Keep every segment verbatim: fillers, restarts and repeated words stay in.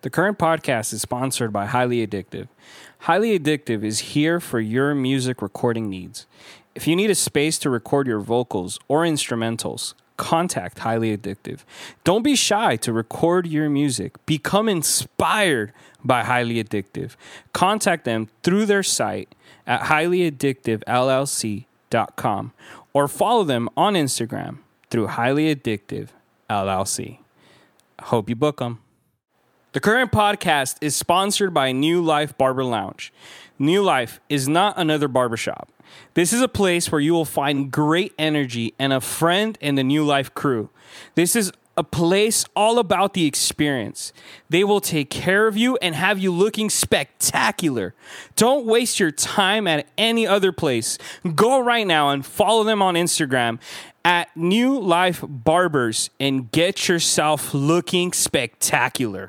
The current podcast is sponsored by Highly Addictive. Highly Addictive is here for your music recording needs. If you need a space to record your vocals or instrumentals, contact Highly Addictive. Don't be shy to record your music. Become inspired by Highly Addictive. Contact them through their site at highly addictive l l c dot com or follow them on Instagram through Highly Addictive L L C. Hope you book them. The current podcast is sponsored by New Life Barber Lounge. New Life is not another barbershop. This is a place where you will find great energy and a friend in the New Life crew. This is a place all about the experience. They will take care of you and have you looking spectacular. Don't waste your time at any other place. Go right now and follow them on Instagram at New Life Barbers and get yourself looking spectacular.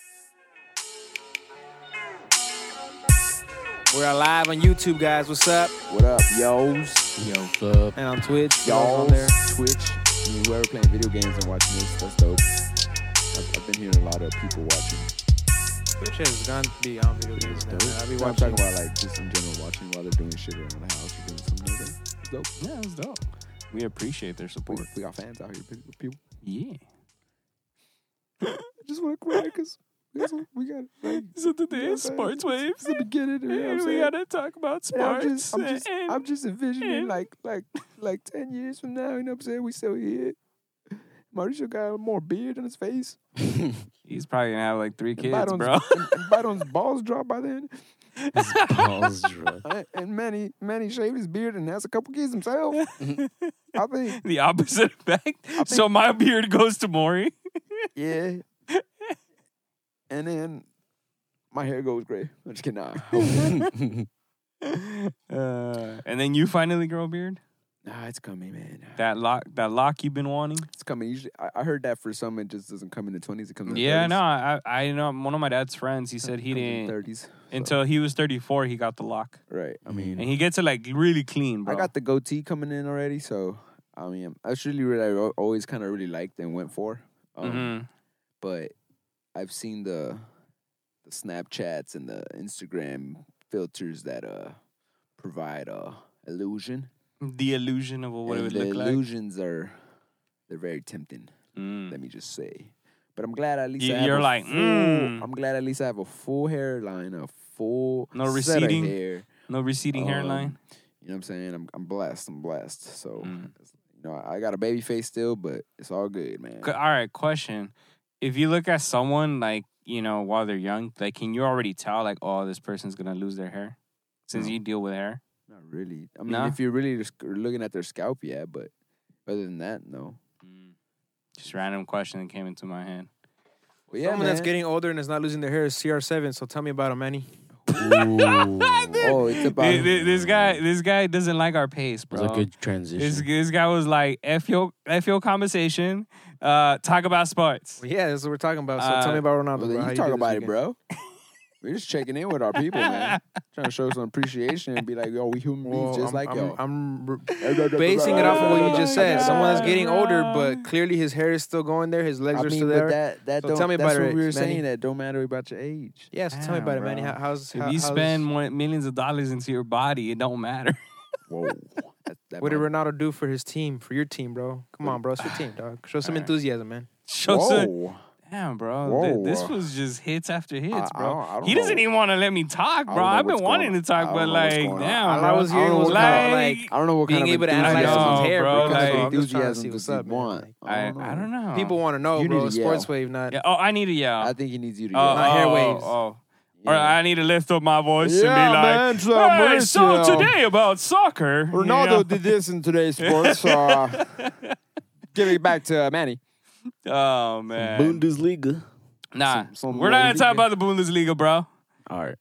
We're live on YouTube, guys. What's up? What up, yo's? Yo, what's up? And on Twitch. Y'all on there. Twitch. I mean, whoever playing video games and watching this, that's dope. I've, I've been hearing a lot of people watching. Twitch has gone beyond video games now. Dope. I'll be I'm watching. talking about like just in general watching while they're doing shit around the house or doing something like that. It's dope. Yeah, it's dope. We appreciate their We, support. we got fans out here, people. people. Yeah. I just want to cry because we got like. So today you know is what I'm Sports saying? Waves. It's the beginning. You know what I'm And we saying? gotta talk about And I'm sports. just, I'm just, and- I'm just envisioning and- like, like, like ten years from now. You know what I'm saying? We still here. Mauricio got more beard on his face. He's probably gonna have like three And kids, Byron's, bro. and, and Byron's balls drop by then. His balls drop. And- And Manny, Manny shaved his beard and has a couple kids himself. I think, The opposite effect. So my beard goes to Maury. yeah. And then my hair goes gray. I'm just kidding. Nah, Uh, and then you finally grow a beard. nah, it's coming, man. That lock, that lock you've been wanting. It's coming. Usually, I, I heard that for some, it just doesn't come in the twenties. It comes in the Yeah, thirties. no, I, I know one of my dad's friends. He said he Comes in didn't thirties. until he was thirty-four. He got the lock, Right. I mean, and he gets it like really clean, bro. I got the goatee coming in already, so I mean, that's really what I al- always kind of really liked and went for. Um, hmm But I've seen the the Snapchats and the Instagram filters that uh provide uh illusion. The illusion of what it And would the look like. illusions are they're very tempting. Mm. Let me just say. But I'm glad at least You- I have you're a like, full, mm. I'm glad at least I have a full hairline, a full No set of receding? hair. No receding Um, hairline. You know what I'm saying? I'm I'm blessed. I'm blessed. So Mm. you know, I got a baby face still, but it's all good, man. All right, question. If you look at someone like, you know, while they're young, like, can you already tell, like, oh, this person's going to lose their hair? Since No. you deal with hair? Not really. I mean, No? if you're really just looking at their scalp, yeah, but other than that, no. Just random question that came into my head. Well, yeah, Someone that's man. getting older and is not losing their hair is C R seven. So tell me about him, Manny. Oh, it's about This, this- this guy this guy doesn't like our pace, bro. That was a good transition. This, this guy was like, F your, F your conversation, uh, talk about sports. Well, yeah, that's what we're talking about. So Uh, tell me about Ronaldo. Well, bro. then How you you talk do this about it, weekend? bro. We're just checking in with our people, man. Trying to show some appreciation and be like, yo, we human beings Well, just I'm, like I'm, y'all. I'm r- basing it off of what you just said. Someone that's getting older, but clearly his hair is still going there. His legs I are mean, still but there. that, that So don't, tell me that's about what it, we were Manny. saying. That don't matter about your age. Yeah, so tell me Damn, about it, Manny. bro. How, how's, If how, you how's, spend more, millions of dollars into your body, it don't matter. Whoa. That, that what did might- Ronaldo do for his team, for your team, bro? Come on, bro. It's your team, dog. Show some All right. enthusiasm, man. Show some, Whoa. damn, bro. Whoa. th- This was just hits after hits, I- I bro. don't- I don't he doesn't know. even want to let me talk, I bro. don't know I've been what's wanting going to talk, on. I but don't know what's like, going on. damn, All bro. I was hearing I don't was know kind what of like, like I don't know what being kind able of to analyze know, someone's hair, bro, bro. like- So I'm just trying to enthusiasm see does what's he up, man. want? Like, I, I don't I don't know. people want to know, You bro. need to Sports yell. wave, not. Yeah, oh, I need to yell. I think he needs you to Oh, yell. Not hair oh, waves. Oh, Yeah. Or I need to lift up my voice Yeah, and be like, man, so hey, so Mauricio. today about soccer. you know? did this in today's sports. Uh, give it back to uh, Manny. Oh, man. Bundesliga. Nah, Some- some we're not going to talk Liga. about the Bundesliga, bro. All right.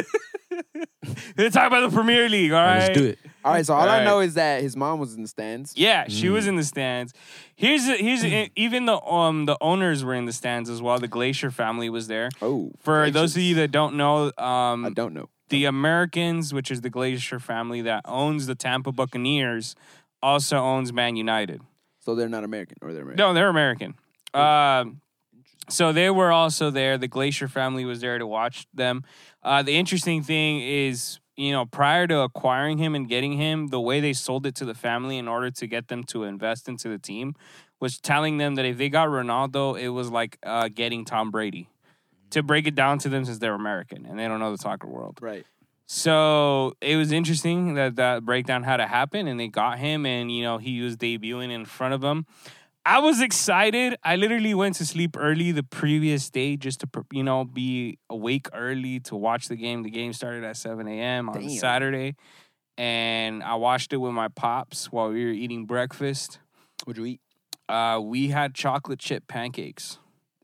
Let's talk about the Premier League, all right? Let's do it. All right, so all All I right. know is that his mom was in the stands. Yeah, she was in the stands. Here's here's even the um the owners were in the stands as well. The Glacier family was there. Oh, For those of gracious. you that don't know, um, I don't know. the Americans, which is the Glacier family that owns the Tampa Buccaneers, also owns Man United. So they're not American, or they're American. No, they're American. Um, So they were also there. The Glacier family was there to watch them. Uh, the interesting thing is, you know, prior to acquiring him and getting him, the way they sold it to the family in order to get them to invest into the team was telling them that if they got Ronaldo, it was like uh, getting Tom Brady. To break it down to them, since they're American and they don't know the soccer world. Right. So it was interesting that that breakdown had to happen, and they got him, and, you know, he was debuting in front of them. I was excited. I literally went to sleep early the previous day just to, you know, be awake early to watch the game. The game started at seven a.m. on Damn. Saturday, and I watched it with my pops while we were eating breakfast. What'd you eat? Uh, we had chocolate chip pancakes.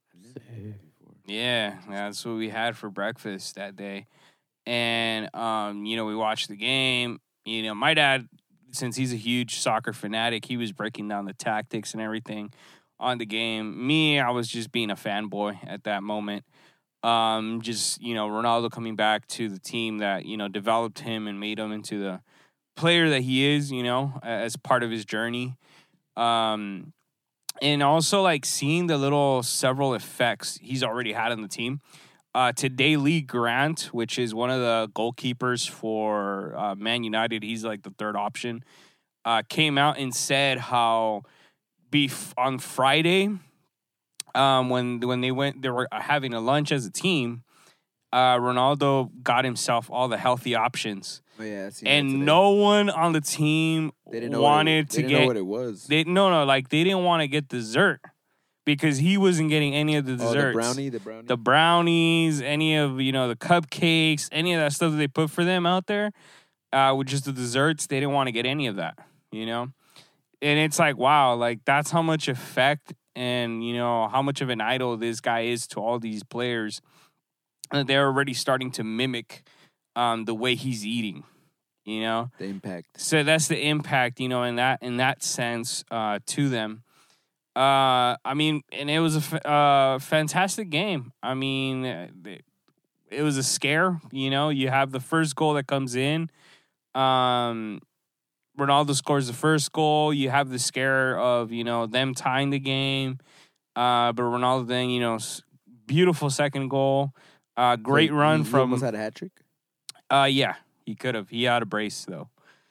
Yeah, that's what we had for breakfast that day. And, um, you know, we watched the game. You know, my dad, since he's a huge soccer fanatic, he was breaking down the tactics and everything on the game. Me, I was just being a fanboy at that moment. Um, just, you know, Ronaldo coming back to the team that, you know, developed him and made him into the player that he is, you know, as part of his journey. Um, and also, like, seeing the little several effects he's already had on the team. Uh, today, Lee Grant, which is one of the goalkeepers for uh, Man United, he's like the third option, uh, came out and said how beef on Friday, um, when when they went, they were having a lunch as a team. Uh, Ronaldo got himself all the healthy options, Oh, yeah, I seen that and today. no one on the team They didn't know wanted what it, to they didn't get. know what it was. They no no like they didn't want to get dessert because he wasn't getting any of the oh, desserts. the brownie, the brownie. The brownies, any of, you know, the cupcakes, any of that stuff that they put for them out there, uh, with just the desserts, they didn't want to get any of that, you know? And it's like, wow, like that's how much effect and, you know, how much of an idol this guy is to all these players. And they're already starting to mimic um, the way he's eating, you know? the impact. So that's the impact, you know, in that in that sense uh, to them. Uh, I mean, and it was a f- uh, fantastic game. I mean, it, it was a scare. You know, you have the first goal that comes in. Um, Ronaldo scores the first goal. You have the scare of, you know, them tying the game. Uh, but Ronaldo then, you know, beautiful second goal. Uh, great So run he, he from. almost had a hat trick. Uh, yeah, he could have. He had a brace though.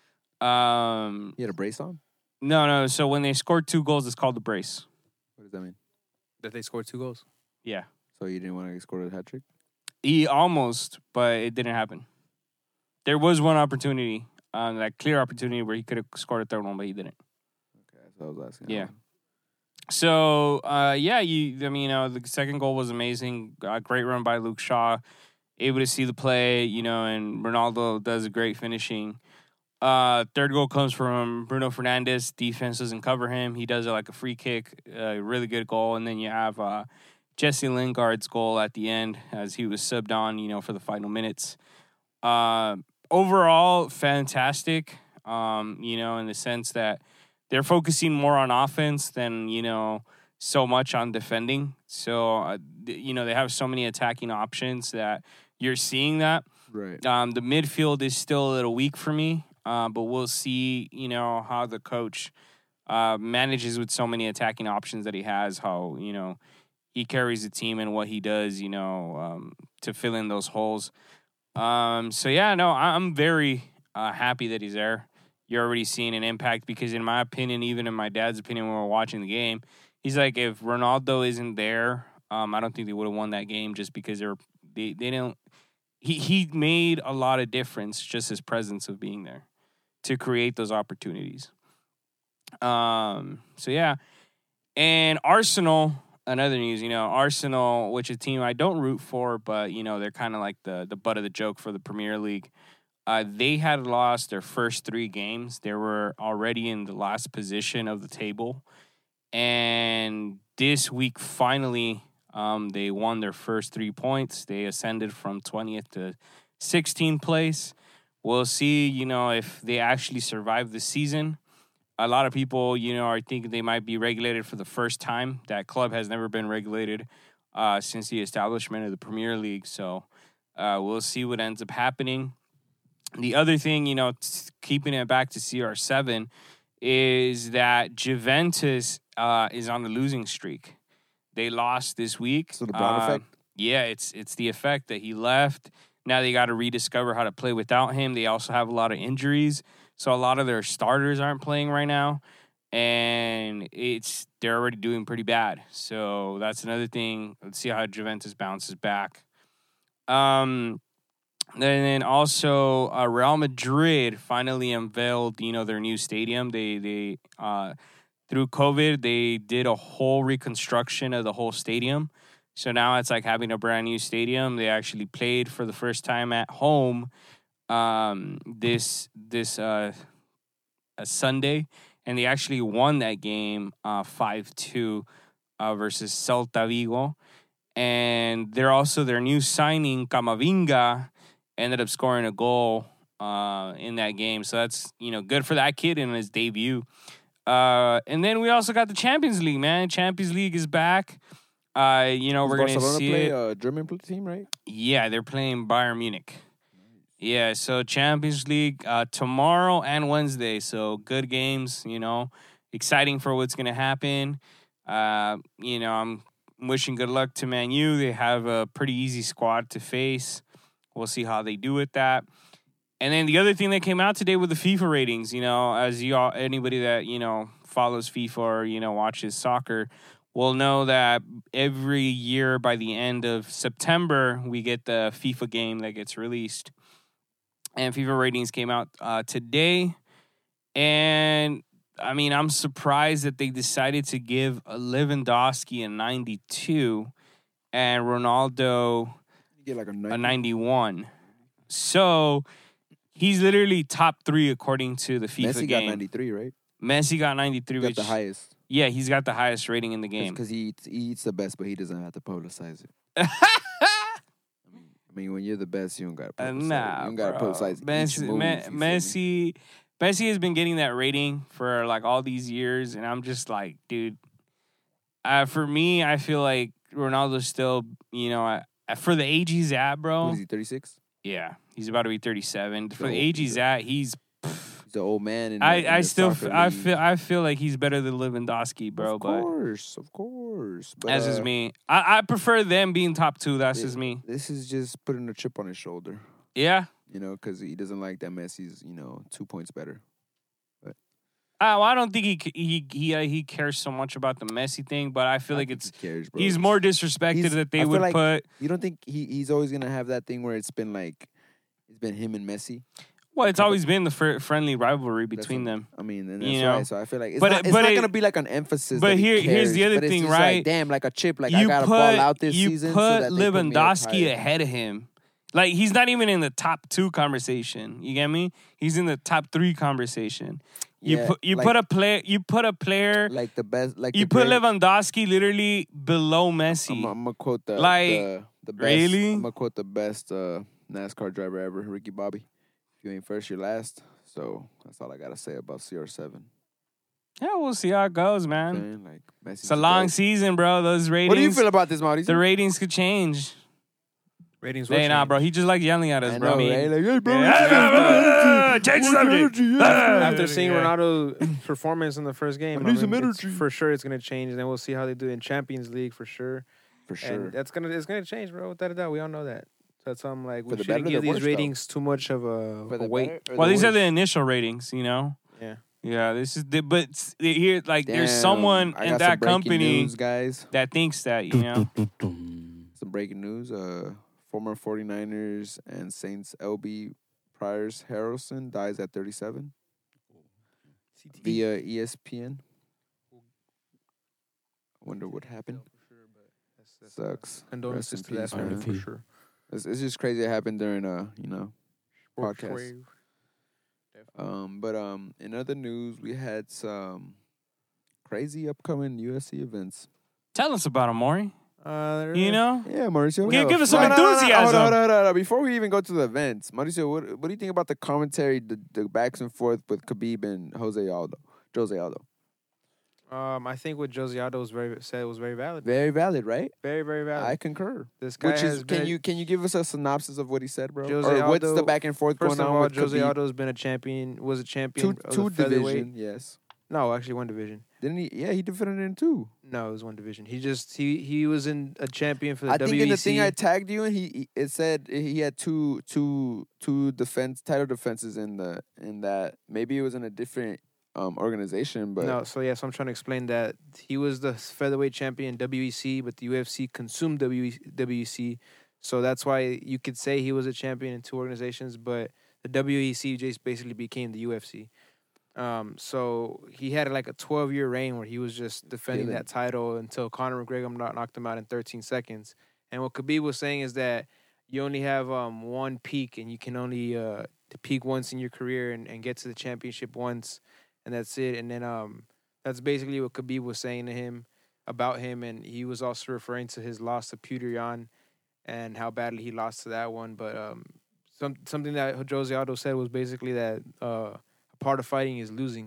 Um, He had a brace on. no, no. So when they scored two goals, it's called the brace. What does that mean? That they scored two goals. Yeah. So you didn't want to score a hat trick? He almost, but it didn't happen. There was one opportunity, um, that clear opportunity where he could have scored a third one, but he didn't. Okay, so I was asking. Yeah. So, uh, yeah, you. I mean, you know, the second goal was amazing. Uh, great run by Luke Shaw. Able to see the play, you know, and Ronaldo does a great finishing. Uh, third goal comes from Bruno Fernandes. Defense doesn't cover him. He does it like a free kick. Uh, really good goal. And then you have uh, Jesse Lingard's goal at the end as he was subbed on, you know, for the final minutes. Uh, overall, fantastic, um, you know, in the sense that they're focusing more on offense than, you know, so much on defending. So, uh, you know, they have so many attacking options that you're seeing that. Right. Um, the midfield is still a little weak for me, uh, but we'll see, you know, how the coach uh, manages with so many attacking options that he has, how, you know, he carries the team and what he does, you know, um, to fill in those holes. Um, so, yeah, no, I'm very uh, happy that he's there. You're already seeing an impact because, in my opinion, even in my dad's opinion, when we were watching the game, he's like, if Ronaldo isn't there, um, I don't think they would have won that game just because they were, they, they didn't. He he made a lot of difference, just his presence of being there to create those opportunities. Um. So yeah, and Arsenal. Another news, you know, Arsenal, which is a team I don't root for, but you know they're kind of like the the butt of the joke for the Premier League. Uh, they had lost their first three games. They were already in the last position of the table, and this week finally. Um, they won their first three points. They ascended from twentieth to sixteenth place. We'll see, you know, if they actually survive the season. A lot of people, you know, are thinking they might be regulated for the first time. That club has never been regulated uh, since the establishment of the Premier League. So uh, we'll see what ends up happening. The other thing, you know, t- keeping it back to C R seven, is that Juventus uh, is on the losing streak. They lost this week. So the Brown Uh, effect? Yeah, it's it's the effect that he left. Now they got to rediscover how to play without him. They also have a lot of injuries, so a lot of their starters aren't playing right now, and it's they're already doing pretty bad. So that's another thing. Let's see how Juventus bounces back. Um, and then also uh, Real Madrid finally unveiled, you know, their new stadium. They they uh, through COVID they did a whole reconstruction of the whole stadium. So now it's like having a brand new stadium. They actually played for the first time at home um, this this uh, a Sunday, and they actually won that game uh, five two uh, versus Celta Vigo. And they're also their new signing, Camavinga, ended up scoring a goal uh, in that game. So that's, you know, good for that kid in his debut. Uh, and then we also got the Champions League, man. Champions League is back. Uh, you know, Does we're going to Barcelona see play it. a German pl- team, right? Yeah, they're playing Bayern Munich. Yeah, so Champions League uh, tomorrow and Wednesday. So good games, you know, exciting for what's going to happen. Uh, you know, I'm wishing good luck to Man U. They have a pretty easy squad to face. We'll see how they do with that. And then the other thing that came out today with the FIFA ratings, you know, as you all, anybody that, you know, follows FIFA or, you know, watches soccer will know that every year by the end of September, we get the FIFA game that gets released. And FIFA ratings came out uh, today. And, I mean, I'm surprised that they decided to give Lewandowski a ninety-two and Ronaldo You get like a, a ninety-one. So he's literally top three according to the FIFA Messi game. got ninety-three, right? Messi got ninety-three, Got which the highest. yeah, he's got the highest rating in the game. Because he eats, he eats the best, but he doesn't have to publicize it. I mean, when you're the best, you don't got to Uh, publicize it. nah, You don't got to bro. publicize each Messi, move, Me- you feel me? Messi, Messi has been getting that rating for like all these years, and I'm just like, dude. Uh, for me, I feel like Ronaldo's still, you know, uh, for the age he's at, bro. What is he, thirty-six? Yeah, he's about to be thirty-seven. For the old- age he's he's a- at, he's. He's the old man. In the, I, in I the still f- soccer I league. feel I feel like he's better than Lewandowski, bro. Of But course, of course. But, that's just uh, me. I, I prefer them being top two. That's Yeah. just me. This is just putting a chip on his shoulder, Yeah. you know, because he doesn't like that Messi's, you know, two points better. Uh, well, I don't think he c- he he uh, he cares so much about the Messi thing, but I feel I like think it's he cares, bro. he's more disrespected He's- that I they feel would like- put. You don't think he, he's always gonna have that thing where it's been like, it's been him and Messi? Well, it's type of- always been the fr- friendly rivalry That's between what- them. I mean, and You that's know? why. So I feel like it's But not, it- it's but not it- gonna be like an emphasis. but that he here- here's the cares, other but it's thing, just right? Like, damn, like a chip. Like I you gotta put ball out this you season. put so that they put me up Lewandowski higher. ahead of him. Like he's not even in the top two conversation. You get me? He's in the top three conversation. You Yeah, put you like- put a player. You put a player. like the best. Like you the put great- Lewandowski literally below Messi. I'm, I'm gonna quote the Like, the, the best, really? I'm gonna quote the best uh, NASCAR driver ever, Ricky Bobby. If you ain't first, you're last. So that's all I gotta say about C R seven. Yeah, we'll see how it goes, man. Man, like Messi's It's a the long GOAT. season, bro. Those ratings. What do you feel about this, Mauricio? The ratings could change. Ratings will Hey, nah, change. bro. He just like yelling at us, I bro. know, right? Like, hey, bro, Yeah. Change the More subject. energy, yeah. After seeing Yeah. Ronaldo's performance in the first game, I need some it's- energy. for sure it's gonna change, and then we'll see how they do in Champions League for sure. For sure. And that's gonna it's gonna change, bro. Without a doubt, we all know that. So that's um like For we the shouldn't better or give the these worse, though? ratings too much of a, For a the weight. better or Well, the these are the worse? initial ratings, you know. Yeah. Yeah, this is the but s- here like there's Damn, someone I in got that some breaking company news, guys. that thinks that, you know. Some breaking news. Uh, former 49ers and Saints L B Priors Harrelson dies at thirty-seven via E S P N. I wonder what happened. Sucks. Condolences Rest in to that peace, family man. for sure. It's, it's just crazy it happened during a you know podcast. Wave. Um, but um, in other news, we had some crazy upcoming U F C events. Tell us about it, Maury. Uh, there You is. know? Yeah, Mauricio. Give- No, give us no, some no, no, no, enthusiasm. Hold on, hold on, hold on, hold on. Before we even go to the events, Mauricio, what what do you think about the commentary, the, the backs and forth with Khabib and Jose Aldo? Jose Aldo. Um, I think what Jose Aldo was very said was very valid. Very valid, right? Very, very valid. I concur. this guy Which has is, been can you can you give us a synopsis of what he said, bro? Jose or what's Aldo- the back and forth First going of on all, with Jose Khabib? Aldo's been a champion, was a champion Two of two the featherweight. division, yes. No, actually one division. Didn't he? Yeah, he defended in two. No, it was one division. He just he he was in a champion for the I W E C. think in the thing I tagged you in, he, he it said he had two two two defense title defenses in the in that. Maybe it was in a different um organization, but No, so yeah, so I'm trying to explain that he was the featherweight champion W E C, but the U F C consumed W E C, so that's why you could say he was a champion in two organizations, but the W E C just basically became the U F C. Um, so he had like a twelve year reign where he was just defending Killing. that title until Conor McGregor knocked knocked him out in thirteen seconds. And what Khabib was saying is that you only have um one peak, and you can only uh peak once in your career and, and get to the championship once, and that's it. And then um that's basically what Khabib was saying to him about him, and he was also referring to his loss to Petr Yan and how badly he lost to that one. But um some something that Jose Aldo said was basically that uh part of fighting is losing,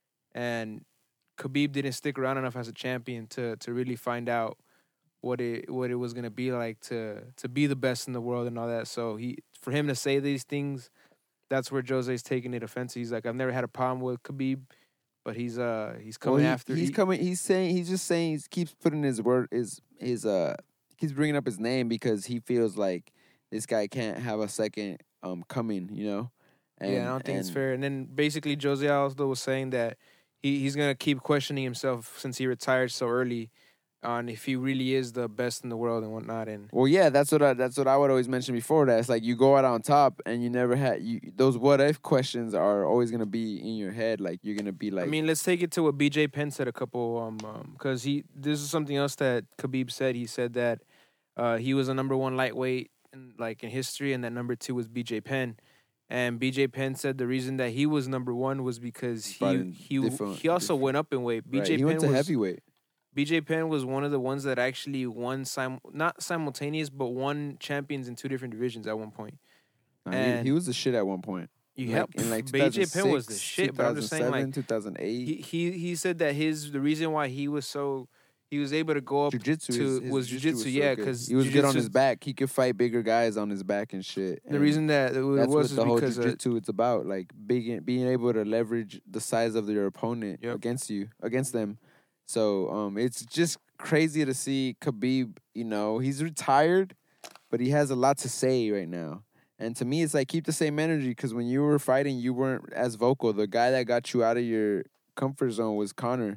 and Khabib didn't stick around enough as a champion to to really find out what it what it was gonna be like to to be the best in the world and all that. So he for him to say these things, that's where Jose's taking it offensive. He's like, I've never had a problem with Khabib, but he's uh he's coming well, he, after. He's he, coming. He's saying. He's just saying. He keeps putting his word. His his uh. He keeps bringing up his name because he feels like this guy can't have a second um coming. You know. And, yeah, I don't think and, it's fair. And then basically Jose Aldo was saying that he, he's gonna keep questioning himself since he retired so early on if he really is the best in the world and whatnot. And Well, yeah, that's what I, that's what I would always mention before that. It's like you go out on top and you never had you those what if questions are always gonna be in your head. Like you're gonna be like, I mean, let's take it to what B J Penn said a couple um because he this is something else that Khabib said. He said that uh, he was a number one lightweight in, like in history, and that number two was B J Penn. And B J Penn said the reason that he was number one was because But he in he different- he also different- went up in weight. B J right, he Penn went to was heavyweight. B J Penn was one of the ones that actually won sim- not simultaneous, but won champions in two different divisions at one point. Nah, he, and- he was the shit at one point. You Like, help. in like B J Penn was the two thousand six, shit, but I'm just saying like two thousand eight. he he he said that his the reason why he was so he was able to go up Jiu-jitsu to his, his was jiu-jitsu jiu-jitsu, so yeah, good. 'cause he was good on jiu-jitsu- his back. He could fight bigger guys on his back and shit. the And reason that it that's was what is the whole because uh, jiu-jitsu it's about, like being being able to leverage the size of your opponent Yep. against you, against them. So um, it's just crazy to see Khabib. You know, he's retired, but he has a lot to say right now. And to me, it's like keep the same energy because when you were fighting, you weren't as vocal. The guy that got you out of your comfort zone was Conor,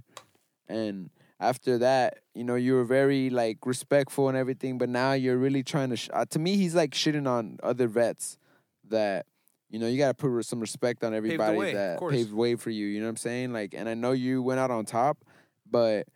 and after that, you know, you were very like respectful and everything. But now you're really trying to. Sh- uh, to me, he's like shitting on other vets that. You know, you got to put some respect on everybody way, of that course. paved way for you. You know what I'm saying? Like, and I know you went out on top, but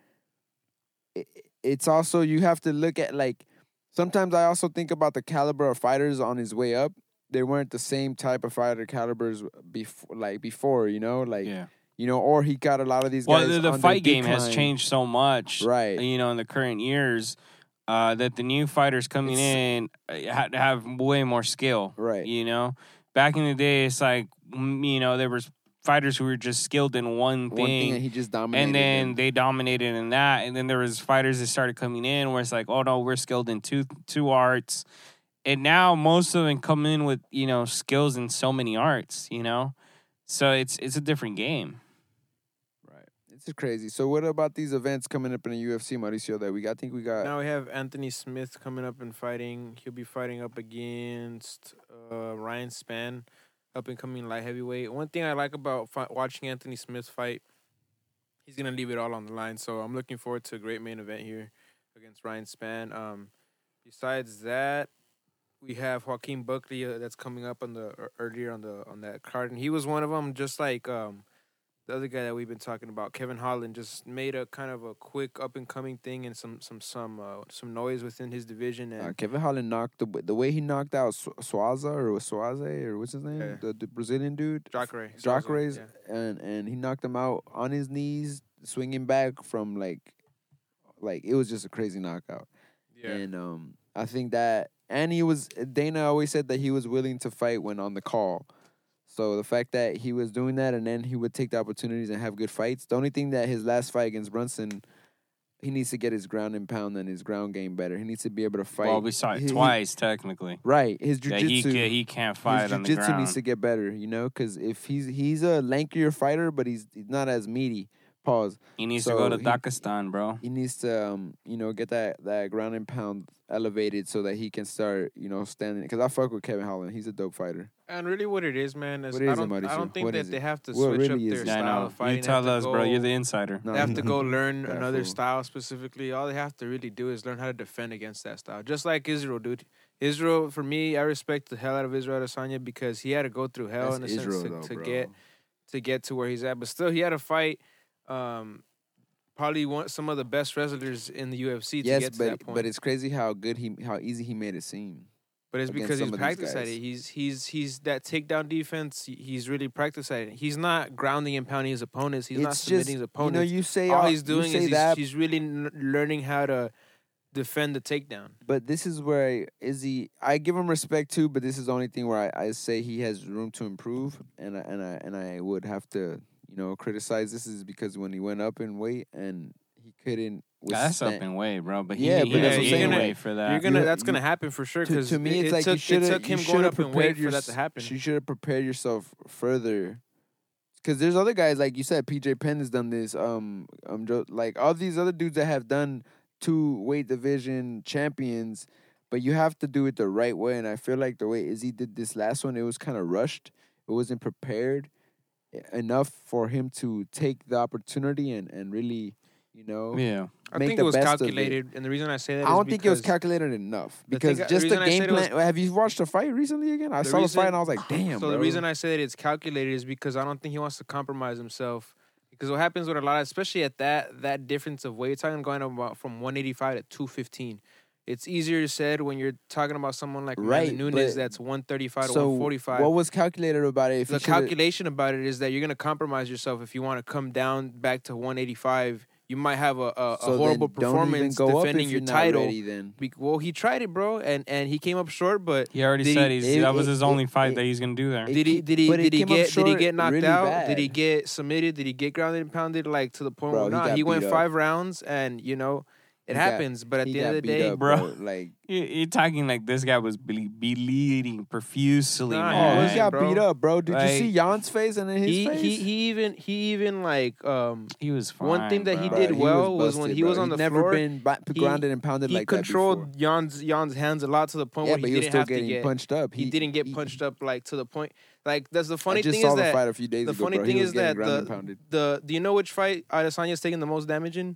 it, it's also you have to look at like. Sometimes I also think about the caliber of fighters on his way up. They weren't the same type of fighter calibers before, like before. You know, like Yeah. you know, or he got a lot of these Well, guys. the, the on their fight game has decline. changed so much, Right. You know, in the current years, uh, that the new fighters coming It's- in uh, have, have way more skill, Right. You know, back in the day, it's like mm, you know there was fighters who were just skilled in one thing, One thing, and he just dominated. and then them. they dominated in that, and then there was fighters that started coming in where it's like, oh no, we're skilled in two two arts, and now most of them come in with you know skills in so many arts, you know, so it's it's a different game. Right. It's just crazy. So what about these events coming up in the U F C, Mauricio? That we got, I think we got. now we have Anthony Smith coming up and fighting. He'll be fighting up against uh, Ryan Spann, up and coming light heavyweight. One thing I like about fi- watching Anthony Smith fight, he's gonna leave it all on the line. So I'm looking forward to a great main event here against Ryan Spann. Um, besides that, we have Joaquin Buckley uh, that's coming up on the er, earlier on the on that card, and he was one of them. Just like um, the other guy that we've been talking about, Kevin Holland, just made a kind of a quick up and coming thing and some some some uh, some noise within his division. And Uh, Kevin Holland knocked the the way he knocked out Su- Suaza or Suaze or what's his name, Yeah. the, the Brazilian dude, Jacare, Jacare's, yeah. and and he knocked him out on his knees, swinging back from like, like it was just a crazy knockout. Yeah. And um, I think that, and he was Dana always said that he was willing to fight when on the call. So the fact that he was doing that, and then he would take the opportunities and have good fights. The only thing that his last fight against Brunson, he needs to get his ground and pound and his ground game better. He needs to be able to fight. Well, we saw it He- he- twice technically. right, his That he jiu-jitsu. ca- he can't fight his on the jiu-jitsu ground. needs to get better, you know, because if he's he's a lankier fighter, but he's he's not as meaty. Pause. He needs So to go to he- Dagestan, bro. He needs to, um, you know, get that, that ground and pound elevated so that he can start, you know, standing. Because I fuck with Kevin Holland. He's a dope fighter. And really, what it is, man, is What I is it, don't, I Mauricio? don't think What that is they it? have to What switch really up is their it? Yeah, I style know. of fighting. You They tell have to us, bro. go- You're the insider. No, They have to go learn That another fool. style specifically. All they have to really do is learn how to defend against that style. Just like Israel, dude. Israel, for me, I respect the hell out of Israel Adesanya because he had to go through hell That's in a Israel, sense though, to, to bro. get to get to where he's at. But still, he had to fight um, probably one some of the best wrestlers in the U F C to Yes, get to but that point. but it's crazy how good he, how easy he made it seem. But it's against because he's some of these practiced at guys. it. He's he's he's that takedown defense. he- He's really practiced at it. He's not grounding and pounding his opponents. He's not It's submitting just, his you opponents. know, you say All all- he's doing you is say he's, that, he's really n- learning how to defend the takedown. but this is where I, Izzy, I give him respect too. But this is the only thing where I, I say he has room to improve, and I, and I and I would have to, you know, criticize. This is because when he went up in weight and he couldn't. That's up withstand- in weight, bro. But he, Yeah, he but has that's to what I'm gain saying. weight for that. You're gonna You- that's gonna you- happen for sure To, because to me, it, it's it like took, you should it have took him you going should up have in weight prepared for that to yours- happen. You should have prepared yourself further. Because there's other guys like you said, P J Penn has done this. Um, um, Joe- like all these other dudes that have done two weight division champions, but you have to do it the right way. And I feel like the way Izzy did this last one, it was kind of rushed. It wasn't prepared enough for him to take the opportunity and, and really, you know. Yeah. I make think the it was best of it. calculated, and the reason I say that I is don't think it was because calculated enough The because thing- just the the reason I game said it was- plan. Have you watched the fight recently again? I The saw the reason- fight and I was like, damn. So bro. the reason I say that it's calculated is because I don't think he wants to compromise himself. Because what happens with a lot, of, especially at that that difference of weight, you're talking going about from one eighty-five to two fifteen. It's easier said when you're talking about someone like Right, Amanda Nunes but- that's one thirty-five to so one forty-five. what was calculated about it? If The he shoulda- calculation about it is that you're going to compromise yourself if you want to come down back to one eighty-five. You might have a, a, so a horrible then don't even performance go up defending if your you're not title. ready then. Be- Well, he tried it, bro, and, and he came up short. But He already Did said he- he's it- that was it- his only it- fight it- that he's gonna do there. it- did he did he but it did he came up get did he short get knocked really out? Did he bad. get submitted? Did he get grounded and pounded like to the point Bro, where he nah, got he went beat up. five rounds and you know it He got- happens. but at He the end got of the beat day, up, bro. Like, You- You're talking like this guy was ble- bleeding profusely, Nah, oh, man. he got bro. beat up, bro. Did Like- you see Jan's face and then his he, face? he he even he even like um He was fine. One thing that he bro. did Bro, well was when busted, he was bro. on He'd the never floor, been ba- he- grounded and pounded he like that controlled before. Jan's Jan's hands a lot to the point Yeah, where but he he was didn't still have to getting get punched up. he, didn't get punched up like to the point like that's the funny I just thing saw is the that fight a few days the ago, funny bro. thing He was is getting that grounded and the, pounded. the do you know which fight Adesanya's taking the most damage in?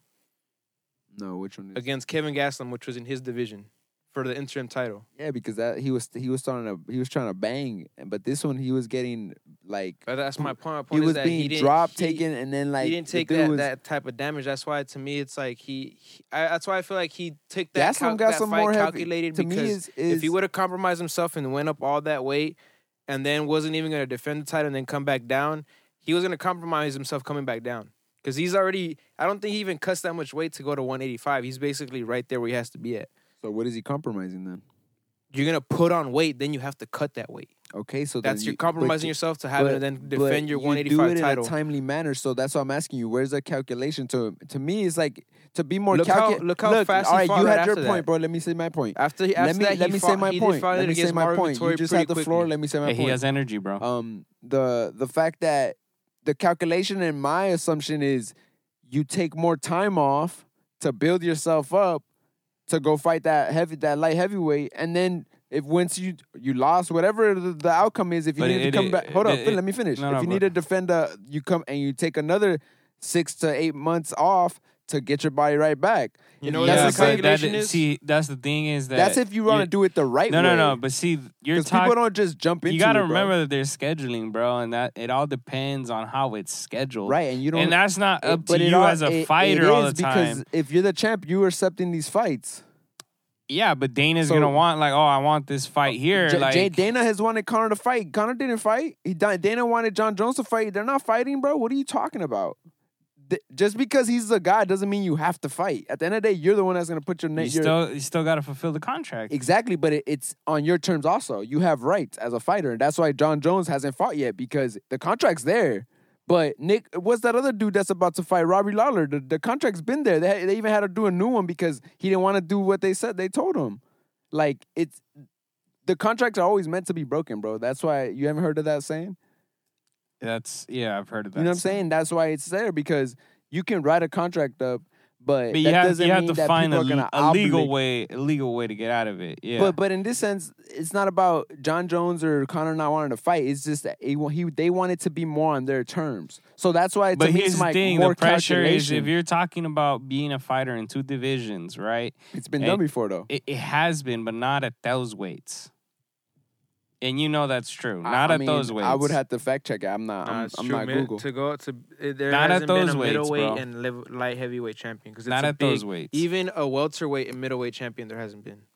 No, which one? Is Against Kevin Gastelum, which was in his division for the interim title. Yeah, because that he was he was trying to he was trying to bang, but this one he was getting like But that's my point. My he point is was that being he didn't, dropped, he, taken, and then like he didn't the take dude that, was- that type of damage. That's why to me it's like he. he I, that's why I feel like he took that, Gastelum cal- got that some fight more heavy- calculated to because me is, if is he would have compromised himself and went up all that weight, and then wasn't even going to defend the title and then come back down, he was going to compromise himself coming back down because he's already. I don't think he even cuts that much weight to go to one eighty-five. He's basically right there where he has to be at. so what is he compromising then? You're gonna put on weight, then you have to cut that weight. Okay, so That's then you're you, compromising but, yourself to have it but- and then but defend your you one eighty-five do it title. in a timely manner. So that's why I'm asking you. Where's the calculation? To to me, it's like to be more. Look how- calcu- look how fast he all right, fought you right had your after point, that. bro. Let me say my point. After, he, after let me that, let he me fought, say my he point. did fight Let it me say against my Marvin point. You Vettori just pretty had the quickly. floor. Let me say my Hey, point. he has energy, bro. um the the fact that the calculation in my assumption is you take more time off to build yourself up to go fight that heavy that light heavyweight, and then if once you you lost whatever the, the outcome is, if you But need it- to come it- back, hold it- up, it- let me finish. no, if no, you but- need to defend a, you come and you take another six to eight months off to get your body right back. You know what That's yeah, the the but that, calculation is? see, that's the thing is that That's if you want to do it the right No, way. no, no. But see, you're Because people talking. don't just jump into You gotta it, bro. remember that there's scheduling, bro, and that it all depends on how it's scheduled. Right, and you don't. And that's not it- up but to it you all- as a it- it fighter all the is because time. if you're the champ, you are accepting these fights. Yeah, but Dana's So- gonna want like, oh, I want this fight here. J- like, J- Dana has wanted Conor to fight. Conor didn't fight. He di- Dana wanted John Jones to fight. They're not fighting, bro. What are you talking about? Th- Just because he's a guy doesn't mean you have to fight. At the end of the day, you're the one that's gonna put your you name. still you still gotta fulfill the contract. Exactly, but it, it's on your terms also. You have rights as a fighter, and that's why John Jones hasn't fought yet because the contract's there. But Nick, what's that other dude that's about to fight Robbie Lawler? The, the contract's been there. They, had- they even had to do a new one because he didn't want to do what they said they told him. Like it's the contracts are always meant to be broken, bro. That's why you haven't heard of that saying. That's yeah, I've heard of that. You know what I'm saying? That's why it's there because you can write a contract up, but, But you that have, doesn't you have mean to that find people a, are gonna a legal obligate- way, a legal way to get out of it. Yeah. But but in this sense, it's not about John Jones or Conor not wanting to fight. It's just that he, he they want it to be more on their terms. So that's why But to me here's it's the like thing: more the pressure is calculation. if you're talking about being a fighter in two divisions, right? It's been Hey, done before though. It, it has been, but not at those weights. And you know that's true. I- Not I at mean, those weights. I would have to fact check it. I'm not. Nah, I'm, it's I'm true, not man. Google. To go to it, there Not at hasn't been those a weights, middleweight bro. and liv- light heavyweight champion because it's Not a at big, those weights. Even a welterweight and middleweight champion there hasn't been.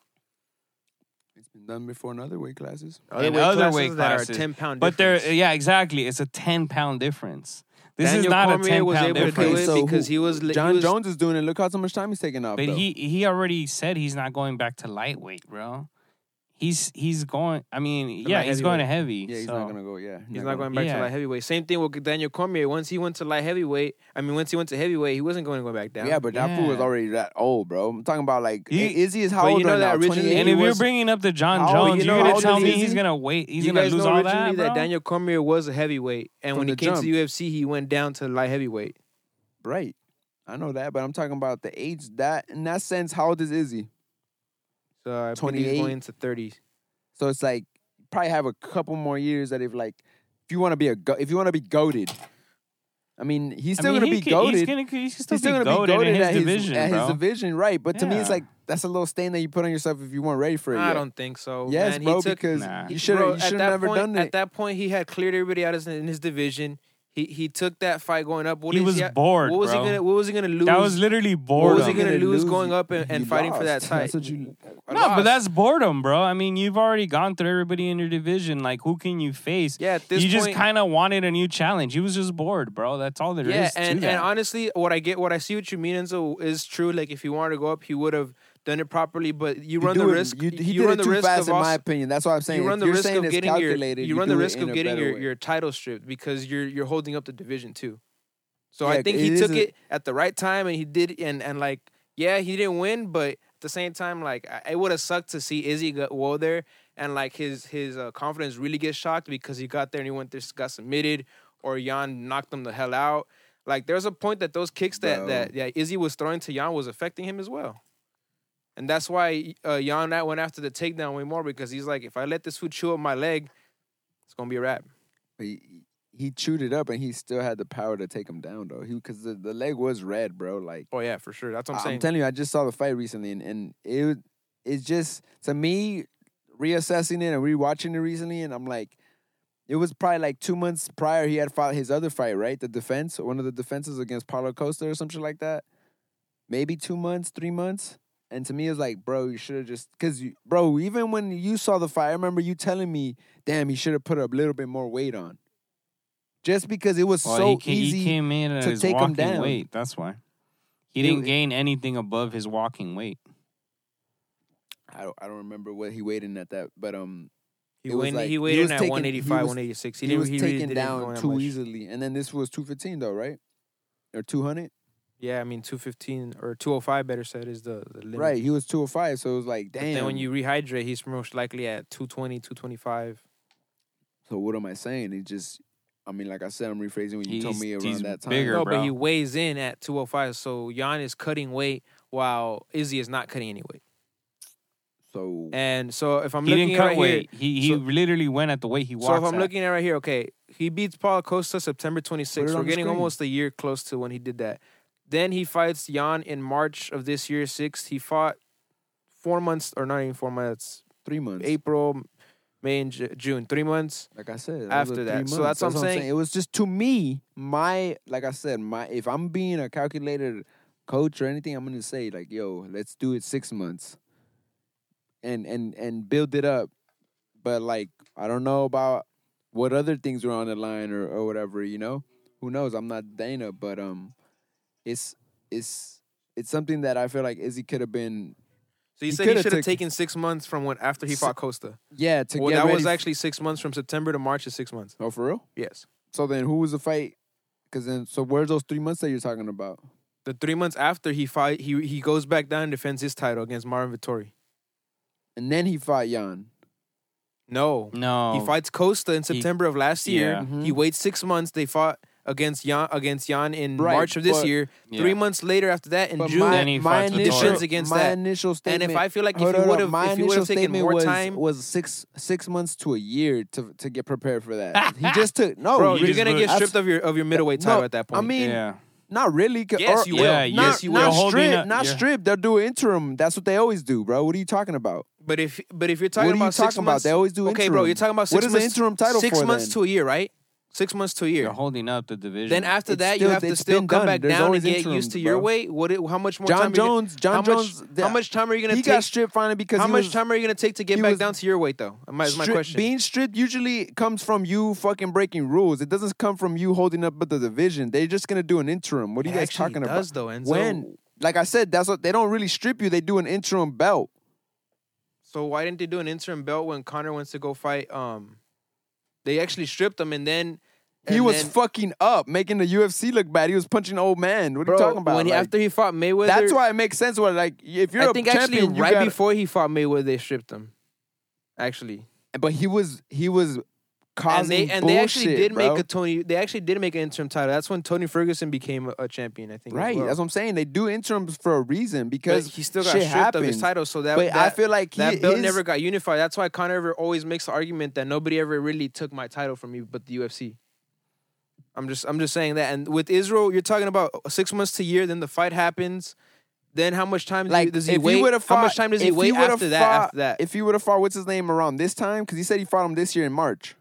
It's been done before in other weight classes. Other In weight other classes weight that classes. are ten pound. But there, difference. yeah, exactly. It's a ten pound difference. This Daniel is not Cormier a ten was pound able to do difference. it So because who- he was li- he John was- Jones is doing it. Look how much time he's taking off. But though. he he already said he's not going back to lightweight, bro. He's he's going. I mean, To yeah, light he's going to heavy. yeah, he's so. not gonna go. Yeah, He's not going back Yeah. to light heavyweight. Same thing with Daniel Cormier. Once he went to light heavyweight, I mean, once he went to heavyweight, he wasn't going to go back down. Yeah, but that fool was Yeah. already that old, bro. I'm talking about like He- Izzy is how but old you know right that now? originally- twenty-eight? And if he you're was- bringing up the John How old- Jones, you know you're how gonna old tell is me he? he's gonna wait. He's you gonna guys lose know all originally that, bro. that Daniel Cormier was a heavyweight, and From when he the came to jump. the U F C, he went down to light heavyweight. Right. I know that, but I'm talking about the age. That in that sense, how old is Izzy? So I believe twenty-eight. he's going into thirty. So it's like probably have a couple more years that if like if you want to be a go- if you want to be goaded. I mean, he's I still mean, gonna he be can- goaded. He's gonna, he can still, He's still be gonna be goated goaded in his at division, his, at bro. his division, right? But to me, it's Yeah. like that's a little stain that you put on yourself if you weren't ready for it. I yet. don't think so. Yes, man. bro, he took, because Nah. you should Bro, have you at should that have never point, done it. At that point, he had cleared everybody out in his division. He he took that fight going up. What He is was ha- bored, What was bro. he gonna? What was he gonna lose? That was literally What boredom. was he gonna Gonna lose lose, going up and, and you fighting for that lost. title? That's what you- A No, but loss. that's boredom, bro. I mean, you've already gone through everybody in your division. Like, who can you face? yeah. At this You just point, kind of wanted a new challenge. He was just bored, bro. That's all there is yeah, to and, that. and honestly, what I get, what I see, what you mean, Enzo, is true. Like if he wanted to go up, he would have done it properly. But you You run the do it- risk. You, he you did run it the too risk fast, of in my also, opinion. That's what I'm saying. you run If the you're risk saying of it's getting your calculated, you run the do it risk in of a getting better your, way. your title stripped because you're you're holding up the division too. So Yeah, I think it he is took a- it at the right time and he did and and like yeah he didn't win, but at the same time like I- it would have sucked to see Izzy go go there and like his his uh, confidence really get shocked because he got there and he went there got submitted or Jan knocked him the hell out. Like there's a point that those kicks that Bro. that yeah Izzy was throwing to Jan was affecting him as well. And that's why uh, Jan that went after the takedown way more because he's like, if I let this food chew up my leg, it's gonna be a wrap. He, he chewed it up and he still had the power to take him down though. He because the, the leg was red, bro. Like Oh yeah, for sure. That's what I'm I- saying. I'm telling you, I just saw the fight recently, and, and it it's just to me reassessing it and rewatching it recently, and I'm like, it was probably like two months prior he had fought his other fight, right? The defense, one of the defenses against Paulo Costa or something like that. Maybe two months, three months. And to me, it was like, bro, you should have just because you, bro, even when you saw the fight, I remember you telling me, damn, he should have put a little bit more weight on. Just because it was Well, so he, ca- easy. he came in at to his take him walking down. weight. That's why. He It didn't was- gain anything above his walking weight. I don't, I don't remember what he weighed in at that, but um, He it was went. like- he he weighed was in at taking- one he eighty-five, was- one eighty-six. He, he, didn't. was he really taken didn't go down that too much. easily, and then this was two fifteen though, right? Or two hundred, Yeah, I mean two fifteen or two oh five. Better said is the, the limit. right? He was two oh five, so it was like, But damn. then when you rehydrate, he's most likely at two twenty, two twenty-five. so what am I saying? He just, I mean, like I said, I'm rephrasing what you told He's- me around he's that time. bigger. No, bro. but he weighs in at two oh five. So Jan is cutting weight while Izzy is not cutting any weight. So And so if I'm He looking didn't at cut right weight. here, he he so- literally went at the weight he walks so if I'm at. looking at right here, okay, he beats Paulo Costa September twenty-sixth. Put it We're on the getting screen. almost a year close to when he did that. Then he fights Jan in March of this year, sixth. He fought four months, or not even four months, three months. April, May, and Ju- June. Three months. Like I said, that After was that. three So months. that's what I'm saying. It was just to me, my like I said, my if I'm being a calculated coach or anything, I'm gonna say like, yo, let's do it six months, and and and build it up. But like, I don't know about what other things were on the line or or whatever. You know, who knows? I'm not Dana, but um, it's it's it's something that I feel like Izzy could have been. So you He said he coulda should have took- taken six months from when after he So- fought Costa. Yeah, to Well, get that ready was f- actually six months from September to March is six months. oh for real. Yes. So then, who was the fight? Because then, so where's those three months that you're talking about? The three months after he fight, he he goes back down and defends his title against Marvin Vittori. And then he fought Jan. No. no, He fights Costa in He- September of last year. yeah. Mhm. He waits six months. They fought against Jan against Jan in Right, March of this but- year. Yeah. Three months later, after that, in But June, my, Then he my fights with initial, Defends against my that. initial and statement. if I feel like if hold he on, would have, my if he would initial have taken statement more was, time, was six six months to a year to to get prepared for that. He just took no. bro, he you're just gonna really- get stripped of your of your middleweight No, title at that point. I mean, Yeah. not really. 'cause- Yes, or- you will. Yeah, Not, Yes, you not will. holding stripped. up- Not yeah. stripped. They'll do interim. That's what they always do, bro. What are you talking about? but if but if you're talking What are you about six talking about? months, They always do okay, bro, interim. you're talking about six What is the months, interim title six for months then? to a year, right? Six months to a year. You're holding up the division. Then after It's that, still- you have to it's still been come done. back There's down and always get interims, used to your bro. weight. What? It, how much more John time? are you gonna- Jones. John how Jones. Much, how much time are you gonna He take? got stripped finally because how he much was, time are you gonna take to get he back was down to your weight, though? My, is my Strip- question. Being stripped usually comes from you fucking breaking rules. It doesn't come from you holding up the division. They're just gonna do an interim. What are It you guys actually talking does, about? though, Enzo. When? Like I said, that's what they don't really strip you. They do an interim belt. So why didn't they do an interim belt when Connor wants to go fight? Um, they actually stripped him, and then He and was then- fucking up, making the U F C look bad. He was punching old man. What are bro, you talking about? when he, Like, after he fought Mayweather. that's why it makes sense. Where like if you're I a think champion, actually you right gotta- before he fought Mayweather, they stripped him. Actually, but he was he was and causing they and bullshit, they actually did bro. make a Tony. They actually did make an interim title. That's when Tony Ferguson became a, a champion. I think. as right. well. That's what I'm saying. They do interims for a reason But because he still got shit stripped of his happens. title. So that, But that I feel like he, that belt his- never got unified. That's why Conor ever always makes the argument that nobody ever really took my title from me, but the U F C. I'm just I'm just saying that. And with Israel, you're talking about six months to a year. Then the fight happens. Then how much time Like, does he if he wait? would've How much fought- time does he if he wait would've after that? fought- After that, If he would have fought, what's his name around this time? Because he said he fought him this year in March.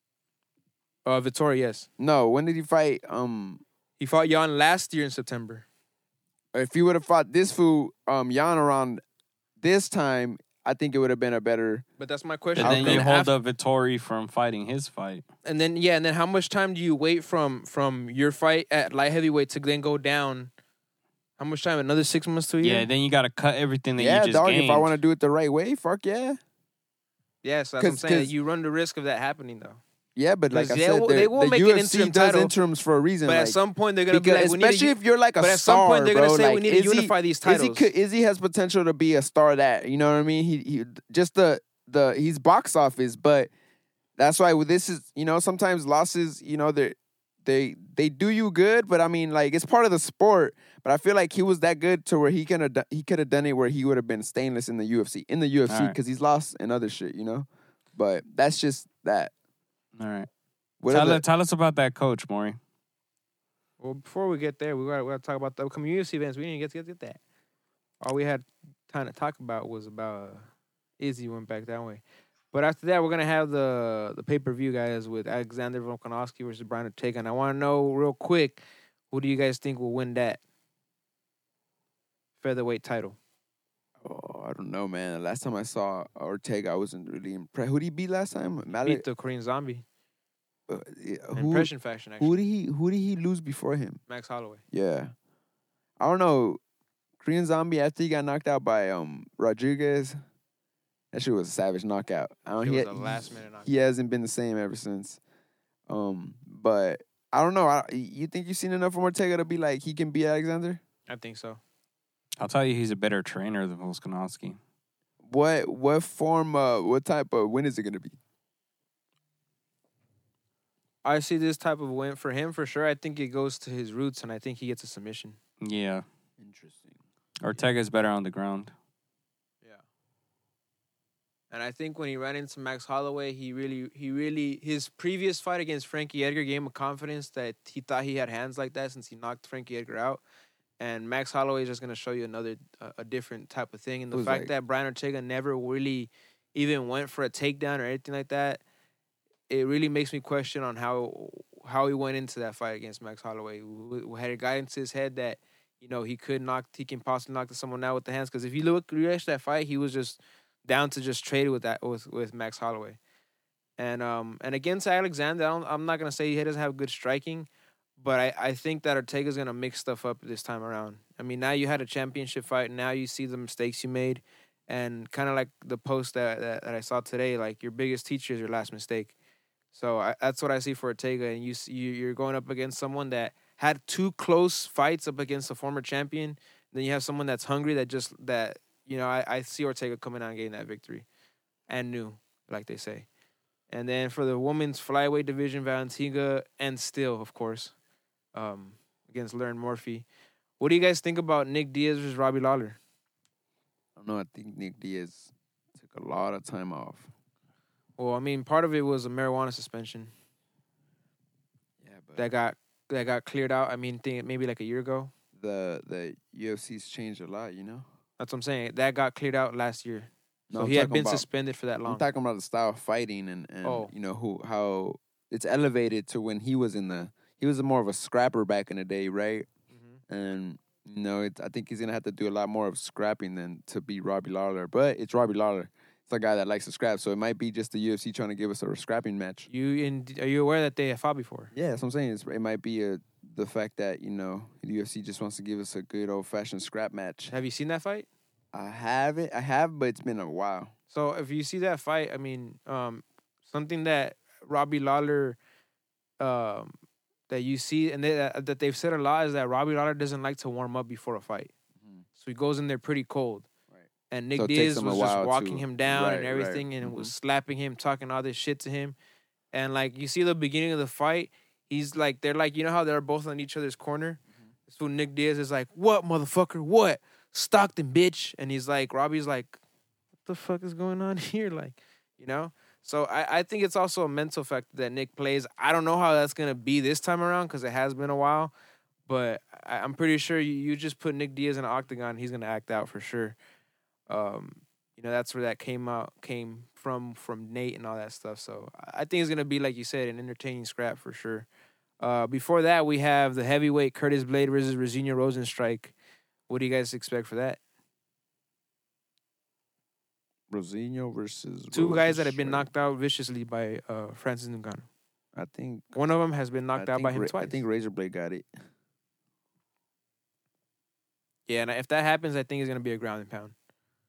uh, Vittori, yes, No, when did he fight? Um, he fought Jan last year in September. if he would have fought this fool, um, Jan around this time, I think it would have been a better. But that's my question. And then Okay. you And hold after- up Vittori from fighting his fight. And then yeah, and then how much time do you wait from from your fight at light heavyweight to then go down? How much time? Another six months to a year? Yeah, then you got to cut everything that Yeah, you just dog. gained. If I want to do it the right way, fuck yeah, Yeah, so that's what I'm 'Cause- saying. 'cause- you run the risk of that happening though. yeah. But like I Because they said, will- they're- they will the make an U F C interim does title. interims for a reason. But like, at some point they're gonna because be like, we need to especially u- if you're like a but at some star, point they're gonna bro, say we like, need to Izzy- unify these Izzy, titles. could, Izzy has potential to be a star. That you know what I mean. He he just the the he's box office, but that's why with this is you know sometimes losses you know they they they do you good, but I mean like it's part of the sport. But I feel like he was that good to where he could have he could have done it where he would have been stainless in the U F C in the U F C All right. because he's lost in other shit, you know. But that's just that. All right. What Tell, other- tell us about that coach, Maury. Well, before we get there, we got we got to talk about the upcoming U F C events. We didn't get to get, get that. All we had time to talk about was about uh, Izzy went back that way. But after that, we're gonna have the the pay per view guys with Alexander Volkanovski versus Brian Ortega. And I want to know real quick, who do you guys think will win that featherweight title? Oh, I don't know, man. Last time I saw Ortega, I wasn't really impressed. Who did he beat last time? Malik? Beat the Korean Zombie. Uh, yeah, In who, Impression fashion, actually. who did he who did he lose before him? Max Holloway. Yeah, I don't know. Korean Zombie after he got knocked out by um Rodriguez, that shit was a savage knockout. I don't. It He, was ha- a last minute knockout. he hasn't been the same ever since. Um, but I don't know. I, you think you've seen enough from Ortega to be like he can beat Alexander? I think so. I'll tell you, he's a better trainer than Volkanovski. What what form? Uh, what type of win is it gonna be? I see this type of win for him for sure. I think it goes to his roots, and I think he gets a submission. Yeah. Interesting. Ortega's better on the ground. Yeah. And I think when he ran into Max Holloway, he really, he really, his previous fight against Frankie Edgar gave him a confidence that he thought he had hands like that since he knocked Frankie Edgar out. And Max Holloway is just going to show you another, uh, a different type of thing. And the Who's fact like- that Brian Ortega never really even went for a takedown or anything like that, it really makes me question on how how he went into that fight against Max Holloway. We, we had it got into his head that, you know, he could knock, he can possibly knock someone out with the hands. Because if you look, rewatch that fight, he was just down to just trade with that with, with Max Holloway. And um and against Alexander, I don't, I'm not gonna say he doesn't have good striking, but I, I think that Ortega's gonna mix stuff up this time around. I mean, now you had a championship fight, and now you see the mistakes you made, and kind of like the post that, that that I saw today, like your biggest teacher is your last mistake. So I, that's what I see for Ortega, and you see, you you're going up against someone that had two close fights up against a former champion. Then you have someone that's hungry that just that you know I, I see Ortega coming out and getting that victory, and new like they say. And then for the women's flyweight division, Valentina and Still, of course. um, against Lauren Murphy. What do you guys think about Nick Diaz versus Robbie Lawler? I don't know. I think Nick Diaz took a lot of time off. Well, I mean, part of it was a marijuana suspension Yeah, but that got that got cleared out. I mean, think maybe like a year ago. the the U F C's changed a lot. You know. That's what I'm saying. That got cleared out last year. No, So I'm he had talking been about- suspended for that long. I'm talking about the style of fighting and, and Oh. you know who how it's elevated to when he was in the he was more of a scrapper back in the day, right? Mhm. And you know, it, I think he's gonna have to do a lot more of scrapping than to be Robbie Lawler. But it's Robbie Lawler. It's a guy that likes to scrap, so it might be just the U F C trying to give us a scrapping match. You in, are you aware that they have fought before? Yeah, that's what I'm saying. It's, it might be a, the fact that you know the U F C just wants to give us a good old fashioned scrap match. Have you seen that fight? I have it, I have, but it's been a while. So if you see that fight, I mean, um, something that Robbie Lawler, um, that you see and they, that that they've said a lot is that Robbie Lawler doesn't like to warm up before a fight, Mhm. so he goes in there pretty cold. Right. And Nick So it takes Diaz him a was just while walking to- him down right, and right. everything, and Mhm. was slapping him, talking all this shit to him. And like you see the beginning of the fight, he's like they're like you know how they're both on each other's corner. Mm-hmm. So Nick Diaz is like, "What motherfucker? What Stockton, bitch?" And he's like, Robbie's like, "What the fuck is going on here?" Like, you know. So I, I think it's also a mental factor that Nick plays. I don't know how that's gonna be this time around because it has been a while, but I, I'm pretty sure you, you just put Nick Diaz in an octagon, he's gonna act out for sure. Um, you know that's where that came out came from from Nate and all that stuff. So I I think it's gonna be like you said, an entertaining scrap for sure. Uh, before that, we have the heavyweight Curtis Blade versus Rosino Rosenstrike. What do you guys expect for that? Rosino versus Two guys that have been Rosenstrike. knocked out viciously by uh, Francis Ngannou. I think One of them has been knocked I out by think him Ra- twice. I think Razorblade got it. Yeah, and if that happens, I think it's gonna be a ground and pound.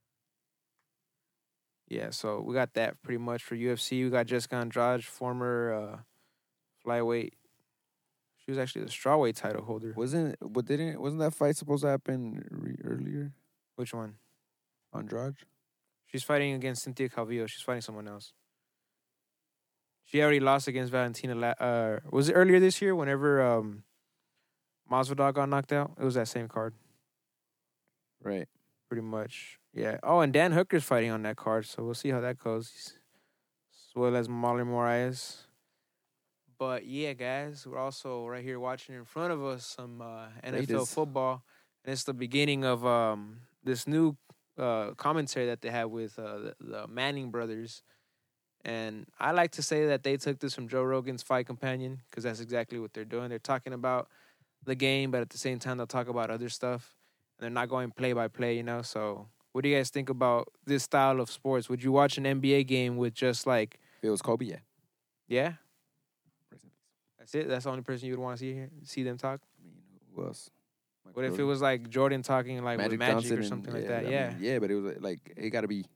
Yeah, so we got that pretty much for U F C. We got Jessica Andrade, former uh, flyweight. She was actually the strawweight title holder. Wasn't but didn't wasn't that fight supposed to happen re- earlier? Which one? Andrade? She's fighting against Cynthia Calvillo. She's fighting someone else. She already lost against Valentina. La- uh, was it earlier this year? Whenever um, Masvidal got knocked out, it was that same card, Right. pretty much. Yeah. Oh, and Dan Hooker's fighting on that card, so we'll see how that goes. As well as Marlon Moraes. But yeah, guys, we're also right here watching in front of us some uh, N F L Raiders. football, and it's the beginning of um, this new uh, commentary that they have with uh, the, the Manning brothers. And I like to say that they took this from Joe Rogan's Fight Companion because that's exactly what they're doing. They're talking about the game, but at the same time, they'll talk about other stuff. And they're not going play by play, you know? So, what do you guys think about this style of sports? Would you watch an N B A game with just like, If it was Kobe, yeah. yeah? That's it? That's the only person you would want to see here, see them talk? I mean, who else? Michael What if it Jordan? was like Jordan talking like with Magic Johnson or and- something like yeah, that? I Yeah. mean, yeah, but it was like it got to be.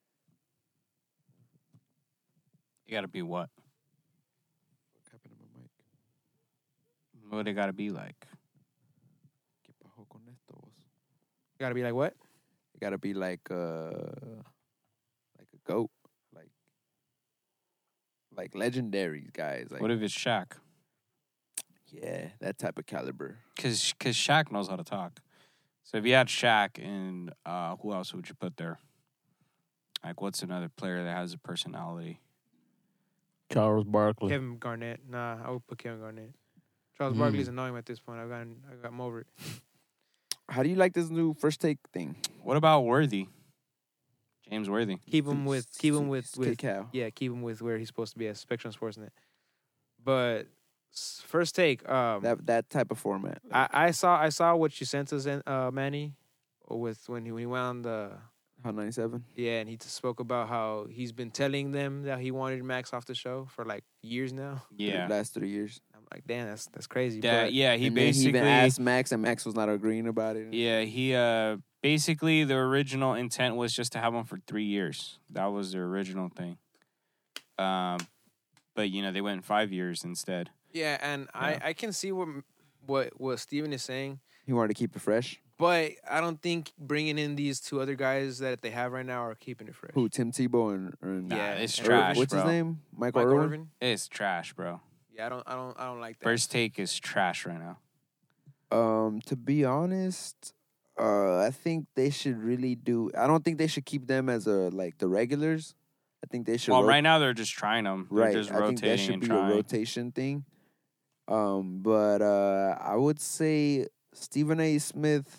You gotta be what? What happened to my mic? What it gotta be like? ¿Qué pasó con esto, vos? Gotta be like what? It got to be like uh, like a goat, like like legendary guys. Like What if it's Shaq? yeah, that type of caliber. Cause, cause Shaq knows how to talk. So if you had Shaq and uh, who else would you put there? Like, what's another player that has a personality? Charles Barkley. Kevin Garnett. Nah, I would put Kevin Garnett. Charles Mm. Barkley's annoying at this point. I've gotten, I got him over it. How do you like this new first take thing? What about Worthy? James Worthy. Keep him with, keep him with, with, Cow. yeah, keep him with where he's supposed to be at Spectrum Sportsnet. But s- first take, um, That that type of format. I, I saw, I saw what you sent us, uh, Manny, with when he when he went on the, How ninety-seven? yeah, and he just spoke about how he's been telling them that he wanted Max off the show for like years now. Yeah. Last three years. I'm like, damn, that's that's crazy. Yeah, but yeah, he and then he basically even asked Max, and Max was not agreeing about it. Yeah, he uh basically the original intent was just to have him for three years. That was the original thing. Um but you know, they went five years instead. Yeah, and Yeah. I, I can see what what what Steven is saying, He wanted to keep it fresh. but I don't think bringing in these two other guys that they have right now are keeping it fresh. Who? Tim Tebow and, and Nah, Yeah, it's and- trash, What's bro. his name? Michael, Michael Irvin. Irvin? It's trash, bro. Yeah, I don't, I don't, I don't like that. First Take is trash right now. Um, to be honest, uh, I think they should really do. I don't think they should keep them as a like the regulars. I think they should. Well, rot- right now they're just trying them. They're right. just I think that rotating should and be trying. a rotation thing. Um, but uh, I would say Stephen A. Smith.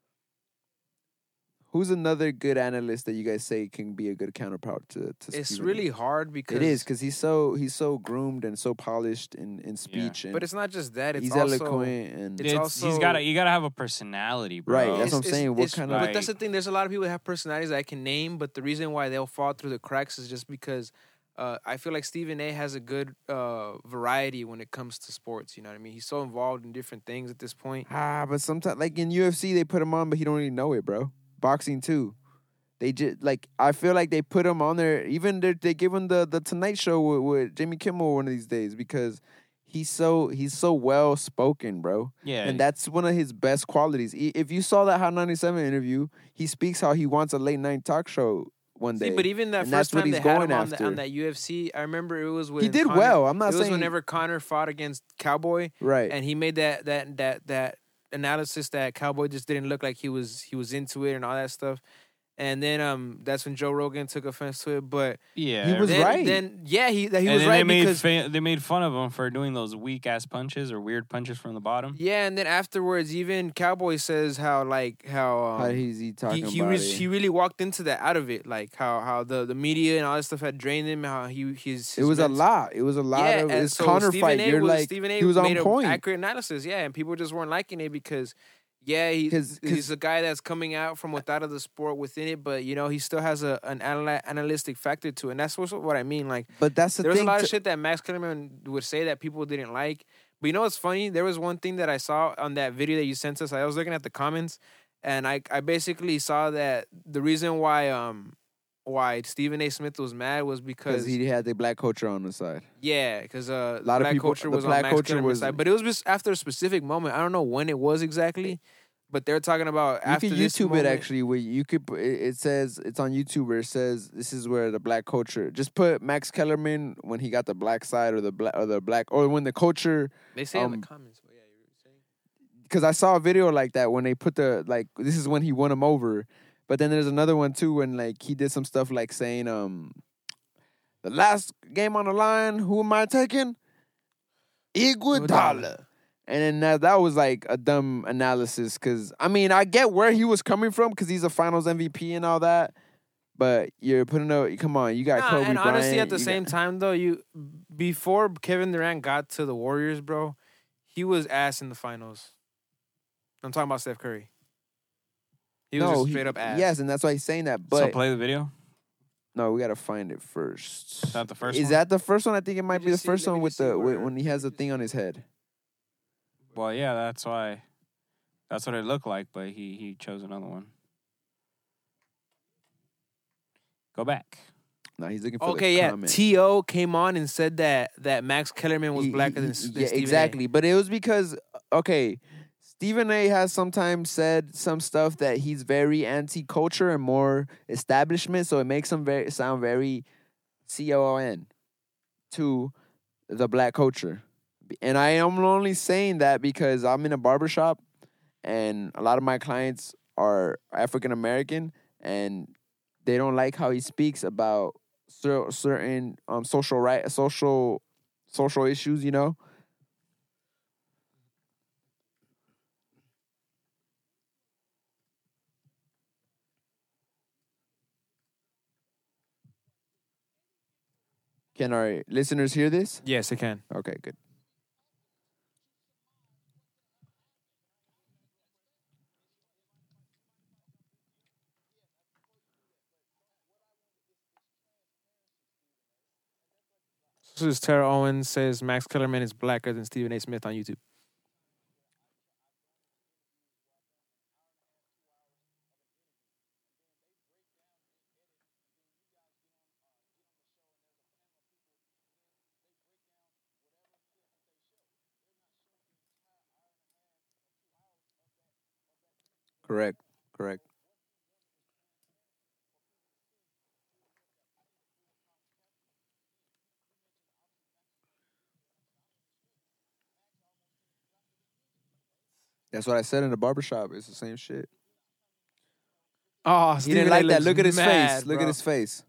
Who's another good analyst that you guys say can be a good counterpart to? to It's Stephen A.? really hard because It is because he's so he's so groomed and so polished in, in speech, and But it's not just that. It's he's also, eloquent and it's It's, also- he's got to you got to have a personality, bro. Right, that's It's- what I'm it's- saying. What it's- kind of But that's the thing. There's a lot of people that have personalities that I can name, but the reason why they'll fall through the cracks is just because uh, I feel like Stephen A. has a good uh, variety when it comes to sports. You know what I mean? He's so involved in different things at this point. ah, but sometimes like in U F C they put him on, but he don't really know it, bro. Boxing too. They just like I feel like they put him on there. Even they they give him the the Tonight Show with, with Jimmy Kimmel one of these days because he's so he's so well spoken, bro. Yeah, And that's one of his best qualities. I- If you saw that Hot ninety-seven interview, he speaks how he wants a late night talk show one day. See, but even that And first that's what time they he's had going him on, the, after. on that U F C, I remember it was when He did Conor- well. I'm not it was saying- whenever Connor fought against Cowboy, Right. and he made that that that that analysis that Cowboy just didn't look like he was he was into it and all that stuff. And then um, that's when Joe Rogan took offense to it. But yeah. He was then, right. Then yeah, he that he and was then right they made because fa- they made fun of him for doing those weak ass punches or weird punches from the bottom. yeah, and then afterwards, even Cowboy says how like how um, how he's he he talking he, about re- it. he really walked into that out of it, like how how the, the media and all that stuff had drained him. How he his, his it was a mental- lot. It was a lot yeah, of and this so Connor Stephen fight. A. You're was, like Stephen A. he was on made an point. accurate analysis, yeah, and people just weren't liking it because. Yeah, he, 'Cause- 'cause- he's a guy that's coming out from without of the sport within it, but you know he still has a an anal- analytic factor to it, and that's what, what I mean. Like But that's the there was a thing. lot of to- shit that Max Kellerman would say that people didn't like. But you know what's funny? There was one thing that I saw on that video that you sent us. I was looking at the comments, and I I basically saw that the reason why um why Stephen A. Smith was mad was because because he had the black culture on the side. yeah, because uh, A lot of black people- culture the was black on Max culture Kellerman's was- side, but it was just after a specific moment. I don't know when it was exactly, but they're talking about You after can this YouTube it moment- actually. Where you could, put- it, it says it's on YouTube. Where it says this is where the black culture. Just put Max Kellerman when he got the black side or the black or the black or when the culture. They say in um, the comments. But yeah, you were saying. Because I saw a video like that when they put the like this is when he won him over, but then there's another one too when like he did some stuff like saying um, the last game on the line. Who am I taking? Iguodala. And then that, that was like a dumb analysis because, I mean, I get where he was coming from because he's a finals M V P and all that. But you're putting a, come on, you got Nah, Kobe and Bryant. honestly, at the you same got- time, though, you before Kevin Durant got to the Warriors, bro, he was ass in the finals. I'm talking about Steph Curry. He was no, just he- straight up ass. Yes, and that's why he's saying that. so But play the video. no, we got to find it first. Is that the first Is one? that the first one? I think it might me be the just see- first let me one with just see the with, where- when he has a thing on his head. Well, yeah, that's why. That's what it looked like, but he he chose another one. Go back. No, he's looking for Okay, the yeah. comment. T O came on and said that that Max Kellerman was He- blacker he- than, he- than yeah, Stephen A. exactly. But it was because okay, Stephen A. has sometimes said some stuff that he's very anti-culture and more establishment, so it makes him very sound very C O O N to the black culture. And I am only saying that because I'm in a barbershop and a lot of my clients are African American and they don't like how he speaks about cer- certain um, social right social social issues, you know. Can our listeners hear this? Yes, I can. Okay, good. This is Tara Owens says Max Kellerman is blacker than Stephen A. Smith on YouTube. Correct. Correct. That's what I said in the barbershop. It's the same shit. Oh, He Stephen didn't A. like that. looks Look at his mad, face. Look bro. at his face.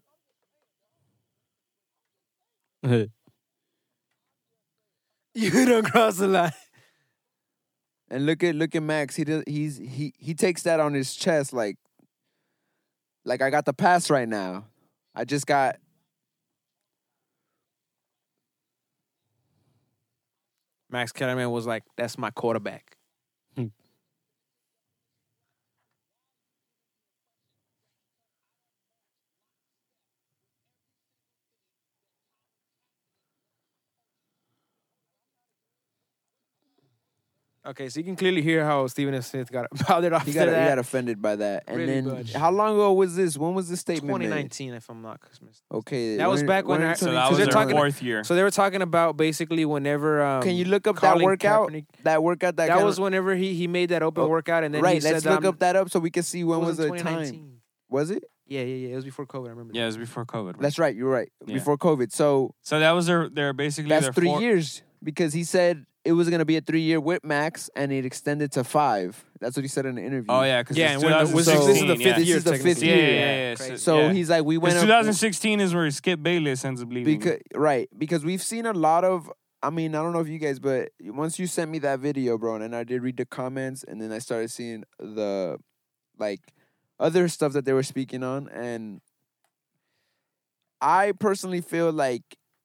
You don't cross the line. And look at look at Max. He does. He's he he takes that on his chest like like I got the pass right now. I just got. Max Kellerman was like, "That's my quarterback." Okay, so you can clearly hear how Stephen F. Smith got bothered off He to got he that. got offended by that. And Really then much. how long ago was this? When was this statement twenty made? nineteen, if I'm not mistaken. Okay, That was back when I- So twenty that So was they're their talking- fourth year. So they were talking about basically whenever. Um, Can you look up that Colin workout? Kaepernick- That workout that, That, kinda- was whenever he he made that open Oh, workout, and then right. he said Let's that look I'm- up that up so we can see when it was in the time. twenty nineteen. Was it? Yeah, yeah, yeah. It was before COVID. I remember. Yeah, it was before COVID. Right? That's right. You're right. Yeah. Before COVID. So So that was their their basically that's their three four, years because he said it was gonna be a three year with Max and it extended to five. That's what he said in the interview. Oh yeah, because Yeah, and when the- twenty was- sixteen. this is the yeah. fifth This year. is the fifth technically. Yeah, year. yeah, yeah. yeah. Crazy. So, So yeah. he's like, we went Because up twenty sixteen is where Skip Bayless ends up leaving. because right because we've seen a lot of. I mean, I don't know if you guys, but once you sent me that video, bro, and I did read the comments, and then I started seeing the like other stuff that they were speaking on, and I personally feel like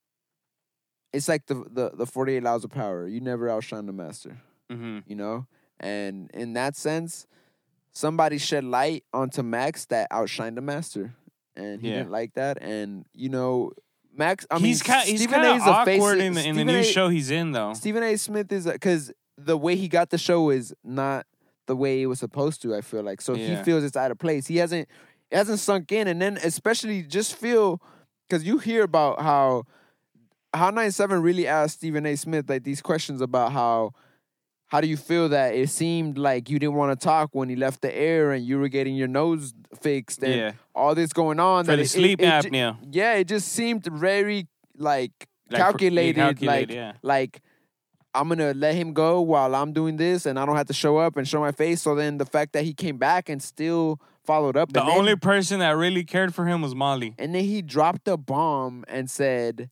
it's like the the, the forty-eight laws of power. You never outshine the master, hmm you know? And in that sense, somebody shed light onto Max that outshined the master. And he Yeah. didn't like that. And, you know, Max, I he's mean, kind he's Stephen kind A. of is a face. awkward in the in the Stephen new A. show he's in though. Stephen A. Smith is, because the way he got the show is not the way it was supposed to, I feel like. So he Yeah. feels it's out of place. He hasn't, it hasn't sunk in. And then especially just feel, because you hear about how, how ninety-seven really asked Stephen A. Smith like these questions about how, how do you feel that it seemed like you didn't want to talk when he left the air and you were getting your nose fixed and Yeah. all this going on? For that the it- sleep it, it ju- apnea. yeah, it just seemed very like, Like, calculated, calculated, like yeah. like I'm gonna let him go while I'm doing this, and I don't have to show up and show my face. So then the fact that he came back and still followed up, The and then, only person that really cared for him was Molly. and then he dropped a bomb and said,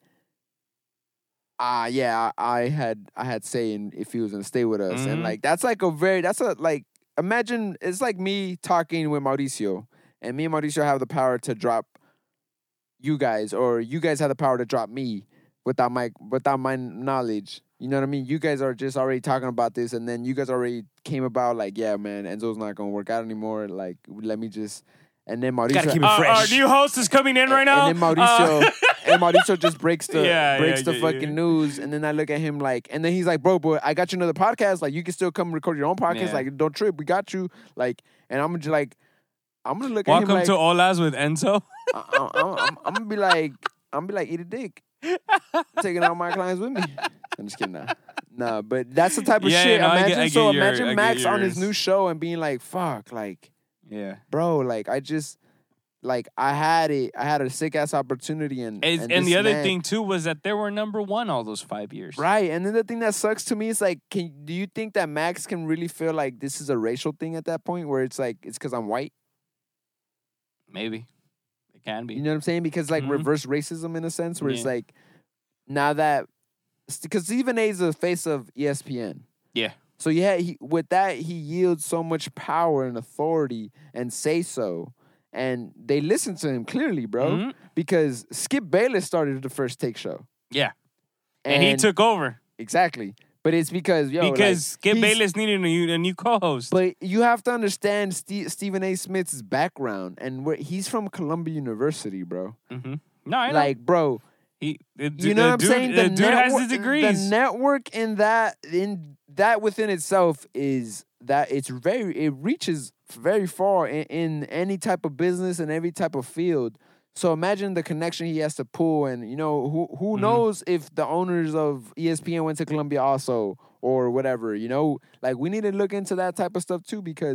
"Ah, yeah, I, I had I had say in if he was gonna stay with us," and Mhm. like that's like a very that's a like imagine it's like me talking with Mauricio, and me and Mauricio have the power to drop you guys, or you guys have the power to drop me without my without my knowledge. You know what I mean? You guys are just already talking about this, and then you guys already came about like, yeah, man, Enzo's not gonna work out anymore. Like, let me just, and then Mauricio, Gotta keep it Uh, fresh. our new host is coming in right now. and then Mauricio, Uh, and Mauricio just breaks the Yeah, breaks yeah, the yeah, fucking yeah. news, and then I look at him like, and then he's like, bro, but I got you another podcast. Like, you can still come record your own podcast. Yeah. Like, don't trip, we got you. Like, and I'm just like, I'm gonna look Welcome at him like, to Olas with Enzo. I, I, I'm, I'm, I'm gonna be like, I'm gonna be like, eat a dick, taking all my clients with me. I'm just kidding, nah. Nah, but that's the type of Yeah, shit. no, I get- imagine I so. get your- I imagine get Max on his yours. new show and being like, fuck, like, Yeah. bro, like I just. Like I had it, I had a sick ass opportunity, and And, and, and this the other man- thing too was that they were number one all those five years. right? And then the thing that sucks to me is like, can do you think that Max can really feel like this is a racial thing at that point, where it's like it's because I'm white? Maybe it can be. You know what I'm saying? Because like Mhm. reverse racism in a sense, where it's Yeah. like now that because Stephen A is the face of E S P N. Yeah. So yeah, he, with that he yields so much power and authority and say so, and they listen to him clearly, bro. Mhm. Because Skip Bayless started the first Take Show, Yeah. And, he took over exactly. But it's because yo, like, because Skip he's- Bayless needed a new, a new co-host. But you have to understand Ste Stephen A. Smith's background, and where he's from Columbia University, bro. hmm No, I know. Like, bro, he, the, you know the what I'm dude, saying? The dude has network- his degrees. The network in that in that within itself is that it's very it reaches very far in, in any type of business and every type of field. So imagine the connection he has to pull, and you know who who Mhm. knows if the owners of E S P N went to Columbia also or whatever. You know, like we need to look into that type of stuff too, because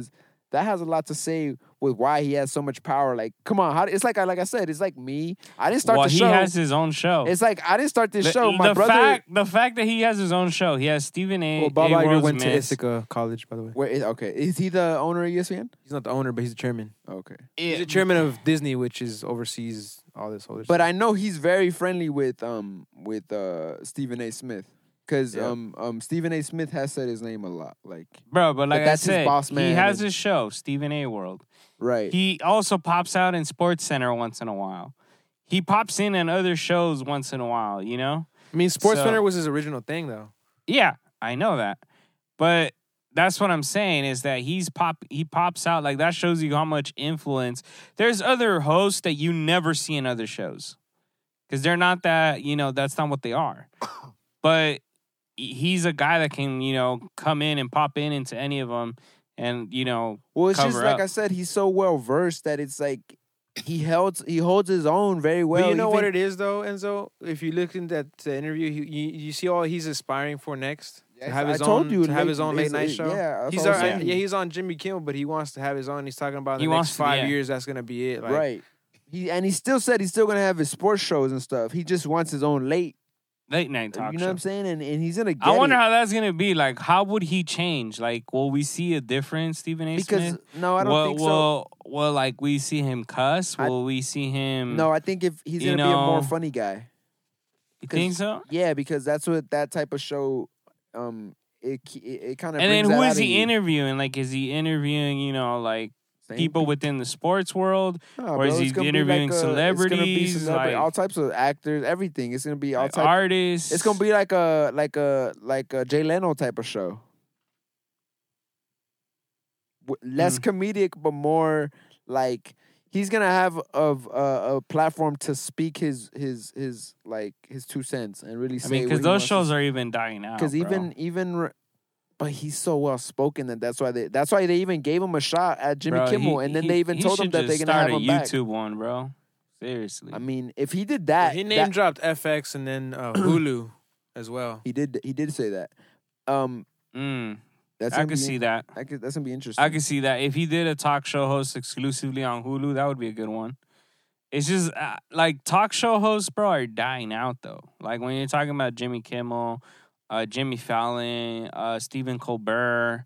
that has a lot to say with why he has so much power. Like, come on, how, it's like I like I said, it's like me. I didn't start well, the he show. has his own show. It's like I didn't start this the, show. My the brother. fact, the fact that he has his own show, he has Stephen A. Well, Bob A. Iger World's went to Miss. Ithaca College, by the way. Where is, okay, is he the owner of E S P N? He's not the owner, but he's the chairman. Okay, He's the chairman of Disney, which is oversees all this whole. but I know he's very friendly with um with uh Stephen A. Smith because Yeah. um um Stephen A. Smith has said his name a lot. Like, Bro, but like that's I his said, boss he man has and- his show, Stephen A. World. right? He also pops out in Sports Center once in a while. He pops in on other shows once in a while, you know? I mean, Sports So- Center was his original thing, though. Yeah, I know that. But that's what I'm saying is that he's pop he pops out like that shows you how much influence. There's other hosts that you never see in other shows. Cuz they're not that, you know, that's not what they are. But he's a guy that can, you know, come in and pop in into any of them and, you know, Well, it's just cover like up. I said, he's so well versed that it's like he held he holds his own very well. but you know even- what it is, though, Enzo? If you look into that uh, interview, he, you, you see all he's aspiring for next? Yes, to have I his told own, you, to have late- his own late it's- night it- show. yeah, that's he's what I'm already, saying. yeah, he's on Jimmy Kimmel, but he wants to have his own. He's talking about in He the wants next to, five yeah. years. That's gonna be it. Like, right. He and he still said he's still gonna have his sports shows and stuff. He just wants his own late. late night talk you know show. what I'm saying? And and he's gonna get I wonder it. how that's gonna be. Like, how would he change? Like, will we see a difference, Stephen A. Because Smith? no, I don't will, think so. will, Will like we see him cuss? I- Will we see him? No, I think if he's you gonna be a more know, funny guy. you think so? Yeah, because that's what that type of show. Um, it it, it kind of. And then who is he interviewing? Like, is he interviewing? You know, like people within the sports world, No, or is bro, he it's gonna be interviewing like a- It's gonna be celebrities, celebra- like- all types of actors, everything. It's gonna be all like types. artists? It's gonna be like a like a like a Jay Leno type of show. W- Less comedic, but more like he's gonna have of a, a platform to speak his his his like his two cents and really I say. mean, what because he those wants to shows say. are even dying out. Because bro. even even, r- but he's so well spoken that that's why they that's why they even gave him a shot at Jimmy Bro, Kimmel, he- and then he- they even he told him should that they're just gonna have start him a back. YouTube one, bro. Seriously. I mean, if he did that, he name that- dropped F X and then uh, Hulu as well. he did he did say that. Um, mm, that's I gonna could be- see that. I could, that's gonna be interesting. I could see that. If he did a talk show host exclusively on Hulu, that would be a good one. It's just uh, like talk show hosts, bro, are dying out though. Like when you're talking about Jimmy Kimmel, uh, Jimmy Fallon, uh, Stephen Colbert,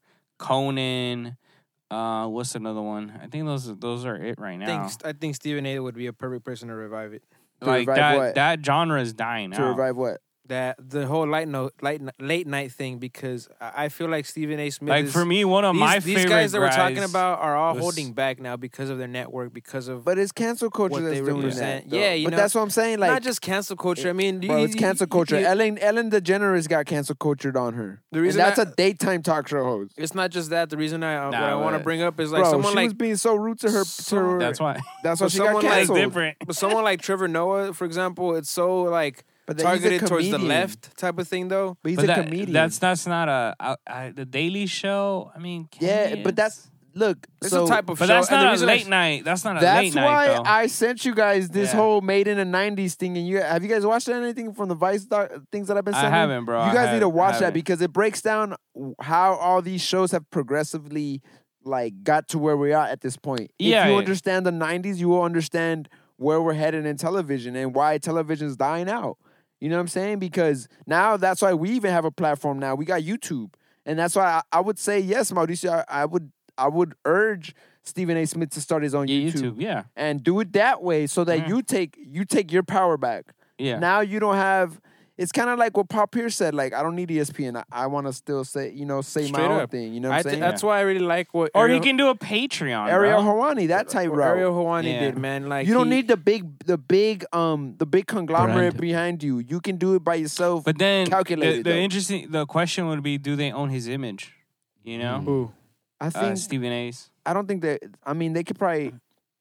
Conan. Uh, what's another one? I think those those are it right I now. think I think Stephen A. would be a perfect person to revive it. To Like revive that what? that genre is dying to out. revive what? That the whole light note, light late night thing, because I I feel like Stephen A. Smith. Like is, for me, one of these, my these favorite guys that we're talking guys about are all was- holding back now because of their network, because of But it's cancel culture What that's they doing represent. that. though. Yeah, you but know, that's what I'm saying. Like, not just cancel culture. I mean, bro, you- it's you- cancel you- culture. you- Ellen Ellen DeGeneres got cancel cultured on her. The And reason that's I- a daytime talk show host. It's not just that. The reason I uh, what Nah, I want to but- bring up is like Bro, someone she like was being so rude to her. To some- her That's why. that's why but she got someone like- canceled. different. but someone like Trevor Noah, for example, it's so like But that- he's a targeted towards the comedian. left type of thing, though. But he's But a that- comedian. That's that's not a I, I, the Daily Show. I mean, yeah, comedians. but that's look. It's so a type of But show. that's and the not a reason I- late night. That's not a that's late night why though. I sent you guys this Yeah. whole made in the nineties thing. And you have you guys watched anything from the Vice doc, things that I've been I sending? haven't, bro. You I guys need to have- watch that haven't. because it breaks down how all these shows have progressively like got to where we are at this point. Yeah, if you yeah. understand the nineties, you will understand where we're headed in television and why television's dying out. You know what I'm saying? Because now that's why we even have a platform now. We got YouTube. And that's why I, I would say yes, Mauricio. I, I would I would urge Stephen A. Smith to start his own Yeah, YouTube, YouTube. Yeah, and do it that way so that Mhm. you take you take your power back. yeah. Now you don't have. It's kind of like what Paul Pierce said. Like, I don't need E S P N. I, I want to still say, you know, say Straight my own up. thing. You know what I'm I saying? th- that's why I really like what or he Ariel, can do a Patreon. Ariel bro. Hawani, that type what route. Ariel Hawani Yeah. did, man. Like you don't he- need the big, the big, um, the big conglomerate Brand. behind you. You can do it by yourself. But then the, Calculated, the though. interesting, the question would be, do they own his image? You know, Who? I uh, think Stephen A's. I don't think that. I mean, they could probably.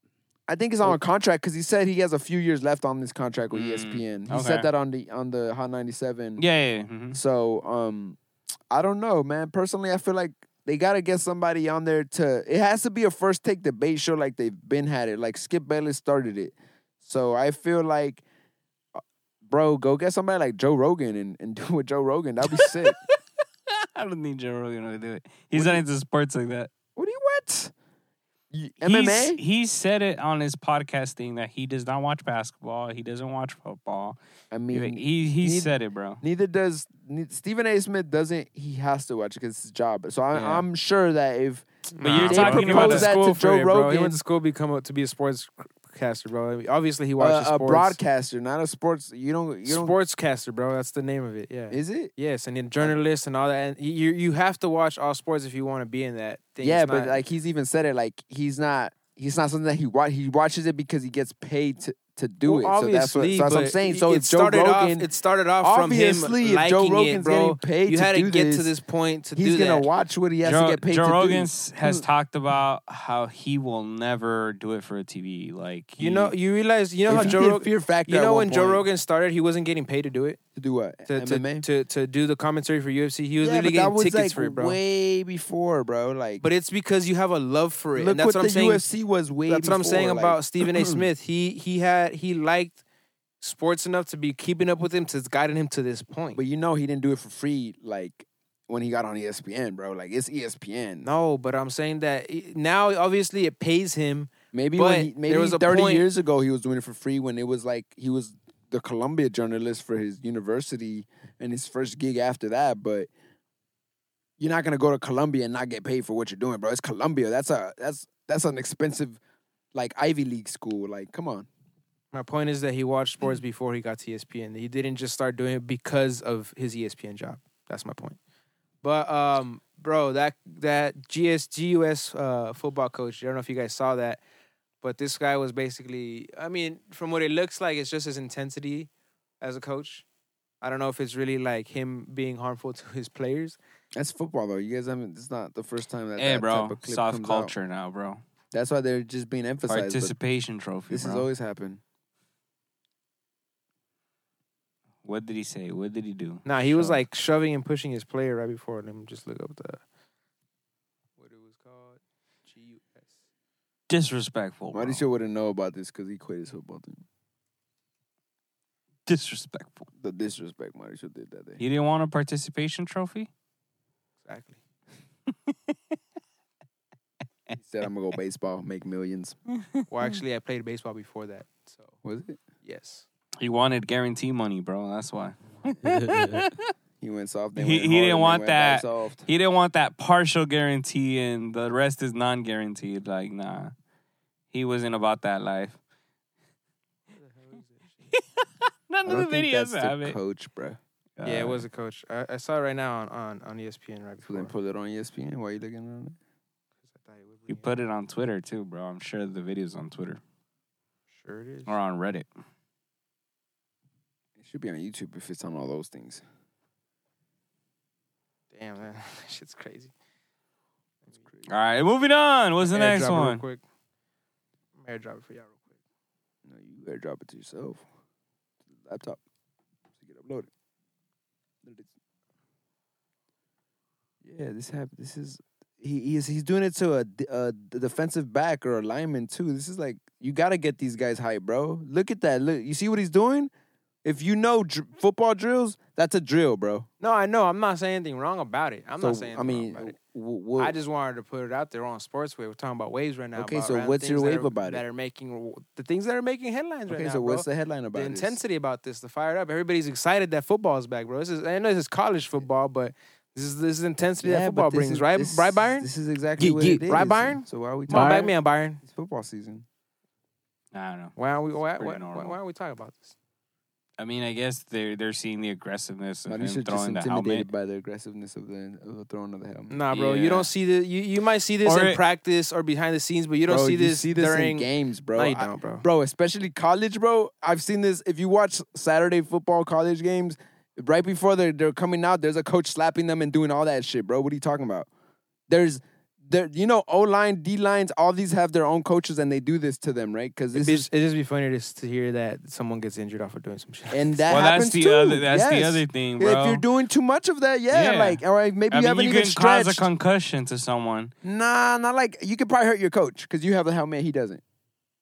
I think it's on a contract because he said he has a few years left on this contract with Mm, E S P N. He okay. said that on the on the Hot ninety-seven. Yeah, yeah. yeah. mhm. So, um, I don't know, man. Personally, I feel like they gotta get somebody on there to. It has to be a first take debate show like they've been had it. Like Skip Bayless started it. So I feel like, uh, bro, go get somebody like Joe Rogan and, and do it with Joe Rogan. That'd be sick. I don't need Joe Rogan to do it. He's not into sports like that. What do you what? You- M M A? He's, he said it on his podcast thing that he does not watch basketball. He doesn't watch football. I He mean, he, he neither- said it, bro. neither does ne- Stephen A. Smith. Doesn't he has to watch it because it's his job. So I, Yeah. I'm sure that if But you're they talking propose about the that school to for Joe it, bro. He Rogan, went to school to become a, to be a sportscaster, bro. I mean, obviously, he uh, watches a sports. broadcaster, not a sports. You don't. You don't. Sportscaster, bro. That's the name of it. Yeah. Is it? Yes, and then journalists and all that. And you you have to watch all sports if you want to be in that thing. Yeah, It's but not- like he's even said it. Like he's not. He's not something that he wa- he watches it because he gets paid to, to do Well, it. So that's what, obviously, so that's what I'm but saying. So it if Joe started Rogan, off, it started off from him obviously, if liking Joe Rogan's it, bro. getting paid You to had to do get this, to this point to he's do gonna that. watch what he has Joe, to get paid Joe to Rogan do. has talked about how he will never do it for a T V. Like he, You know, you realize, you know If how he Joe did Rogan. Fear Factor You at know one when Joe point, Rogan started, he wasn't getting paid to do it. to do what To, M M A. to, to to do the commentary for U F C. He was Yeah, but literally that getting was tickets like for it, bro. way before, bro. Like, But it's because you have a love for it, look and that's what, what, the I'm saying. U F C was way. That's what I'm saying before, about like- Stephen A. Smith. He he had he liked sports enough to be keeping up with him to guiding him to this point. But you know, he didn't do it for free. Like when he got on E S P N, bro. Like it's E S P N. No, but I'm saying that it- now obviously it pays him. Maybe But when he, maybe there was a thirty point- years ago he was doing it for free when it was like he was the Columbia journalist for his university and his first gig after that. But you're not gonna go to Columbia and not get paid for what you're doing, bro. It's Columbia. That's a that's that's an expensive like Ivy League school. Like, come on. My point is that he watched sports before he got to E S P N. He didn't just start doing it because of his E S P N job. That's my point. But um, bro, that that G S G U S uh, football coach. I don't know if you guys saw that, but this guy was basically. I mean, from what it looks like, it's just his intensity as a coach. I don't know if it's really like him being harmful to his players. That's football though. You guys haven't. It's not the first time that. hey, that bro, type of clip soft comes culture now, bro. Out. That's why they're just being emphasized. but Participation trophy, This bro. has always happened. What did he say? What did he do? Nah, he was Show. like shoving and pushing his player right before. Let me just look up the what it was called. G U S. disrespectful. Bro. Mauricio wouldn't know about this because he quit his football team. Disrespectful. The disrespect Mauricio did that day. He didn't want a participation trophy. Exactly. He said, "I'm gonna go baseball, make millions." Well, actually, I played baseball before that. So Was it? yes. He wanted guarantee money, bro. That's why. He went soft. Then He- went he hard, didn't and then want went back that. Soft. He didn't want that partial guarantee, and the rest is non-guaranteed. Like, nah, he wasn't about that life. None I of the don't think videos that's have the it. coach, bro. Yeah, it was a coach. I, I saw it right now on, on, on E S P N right So before. then put it on E S P N. Why are you looking at it? I thought it would He be- put it on Twitter too, bro. I'm sure the video's on Twitter Sure it is. or on Reddit. It should be on YouTube if it's on all those things. Damn, man. That shit's crazy. That's crazy. All right, moving on. What's the next Airdrop it real one? quick. I'm airdrop it for y'all real quick. No, you airdrop it to yourself. To the laptop. So you get uploaded. There it is. Yeah, this happened. This is he, he is he's doing it to a, d- a d- defensive back or a lineman too. This is like you got to get these guys hype, bro. Look at that. Look, you see what he's doing? If you know dr- football drills, that's a drill, bro. No, I know. I'm not saying anything wrong about it. I'm so, not saying I anything mean, wrong about it. w- w- I just wanted to put it out there on Sports Wave. We're talking about waves right now. Okay, about so random what's your things that wave are- about it? That are making the things that are making headlines right okay, now. so bro. what's the headline about the this? intensity about this, the fired up. Everybody's excited that football is back, bro. This is I know this is college football, but this is this is intensity Yeah, that but football this brings, is- right? this- right, Byron? This is exactly Get- what get- it is. right, Byron? So why are we Come on, talking? back me on Byron. It's football season. I don't know. Why are we why, pretty why, why, normal. why are we talking about this? I mean, I guess they're they're seeing the aggressiveness of Mauricio him just throwing the intimidated helmet. by the aggressiveness of the, of the throwing of the helmet. Nah, bro, Yeah. you don't see the you, you might see this Or in it- practice or behind the scenes, but you don't bro, see you this see this during in games, bro. No, you I- don't, bro. bro, especially college, bro. I've seen this. If you watch Saturday football college games, right before they're they're coming out, there's a coach slapping them and doing all that shit, bro. What are you talking about? There's there, you know, O line, D lines, all these have their own coaches, and they do this to them, right? Because It'd this be, is it'd just be funny to, to hear that someone gets injured off of doing some shit. and that Well, happens that's the too. other that's the Yes. other thing, bro. If you're doing too much of that, yeah, Yeah. like all right, maybe I you mean, haven't you even can cause a stretched. concussion to someone. Nah, not like you could probably hurt your coach because you have the helmet, he doesn't.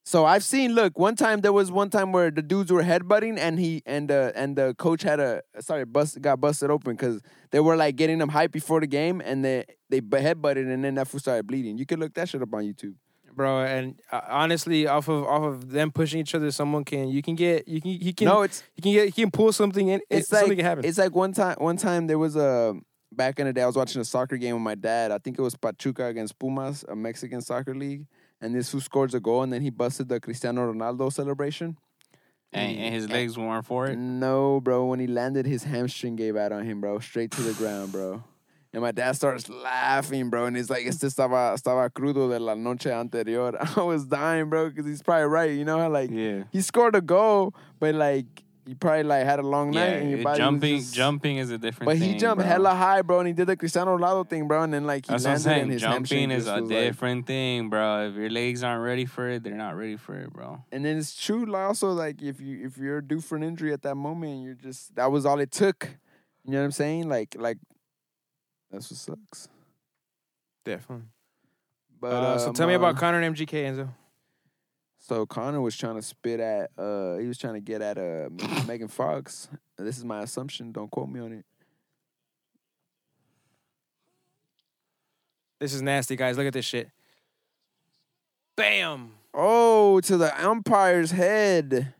So I've seen. Look, one time there was one time where the dudes were headbutting, and he and uh, and the coach had a sorry bust got busted open because they were like getting them hype before the game, and they they headbutted, and then that fool started bleeding. You can look that shit up on YouTube, bro. And uh, honestly, off of off of them pushing each other, someone can you can get you can you can no, it's you can get you can pull something in. it's something like can happen. it's like one time one time there was a back in the day I was watching a soccer game with my dad. I think it was Pachuca against Pumas, a Mexican soccer league. And this who scores a goal, and then he busted the Cristiano Ronaldo celebration. And, and his legs weren't for it? No, bro. When he landed, his hamstring gave out on him, bro. Straight to the ground, bro. And my dad starts laughing, bro. And he's like, este estaba, estaba crudo de la noche anterior. I was dying, bro, because he's probably right. You know how, like, Yeah. he scored a goal, but, like, you probably, like, had a long night. Yeah, and your it- body was jumping just- jumping is a different But thing. he jumped bro. hella high, bro, and he did the Cristiano Ronaldo thing, bro. And then, like, he That's what I'm landed and saying. his hamstring Jumping is just a was, like- different thing, bro. If your legs aren't ready for it, they're not ready for it, bro. And then it's true, like, also, like, if you if you're due for an injury at that moment, you're just that was all it took. You know what I'm saying? Like, like that's what sucks. Definitely. But uh, so um, tell me about uh, Connor and M G K, Enzo. So Connor was trying to spit at. Uh, he was trying to get at uh Megan Fox. This is my assumption. Don't quote me on it. This is nasty, guys. Look at this shit. Bam. Oh, to the umpire's head.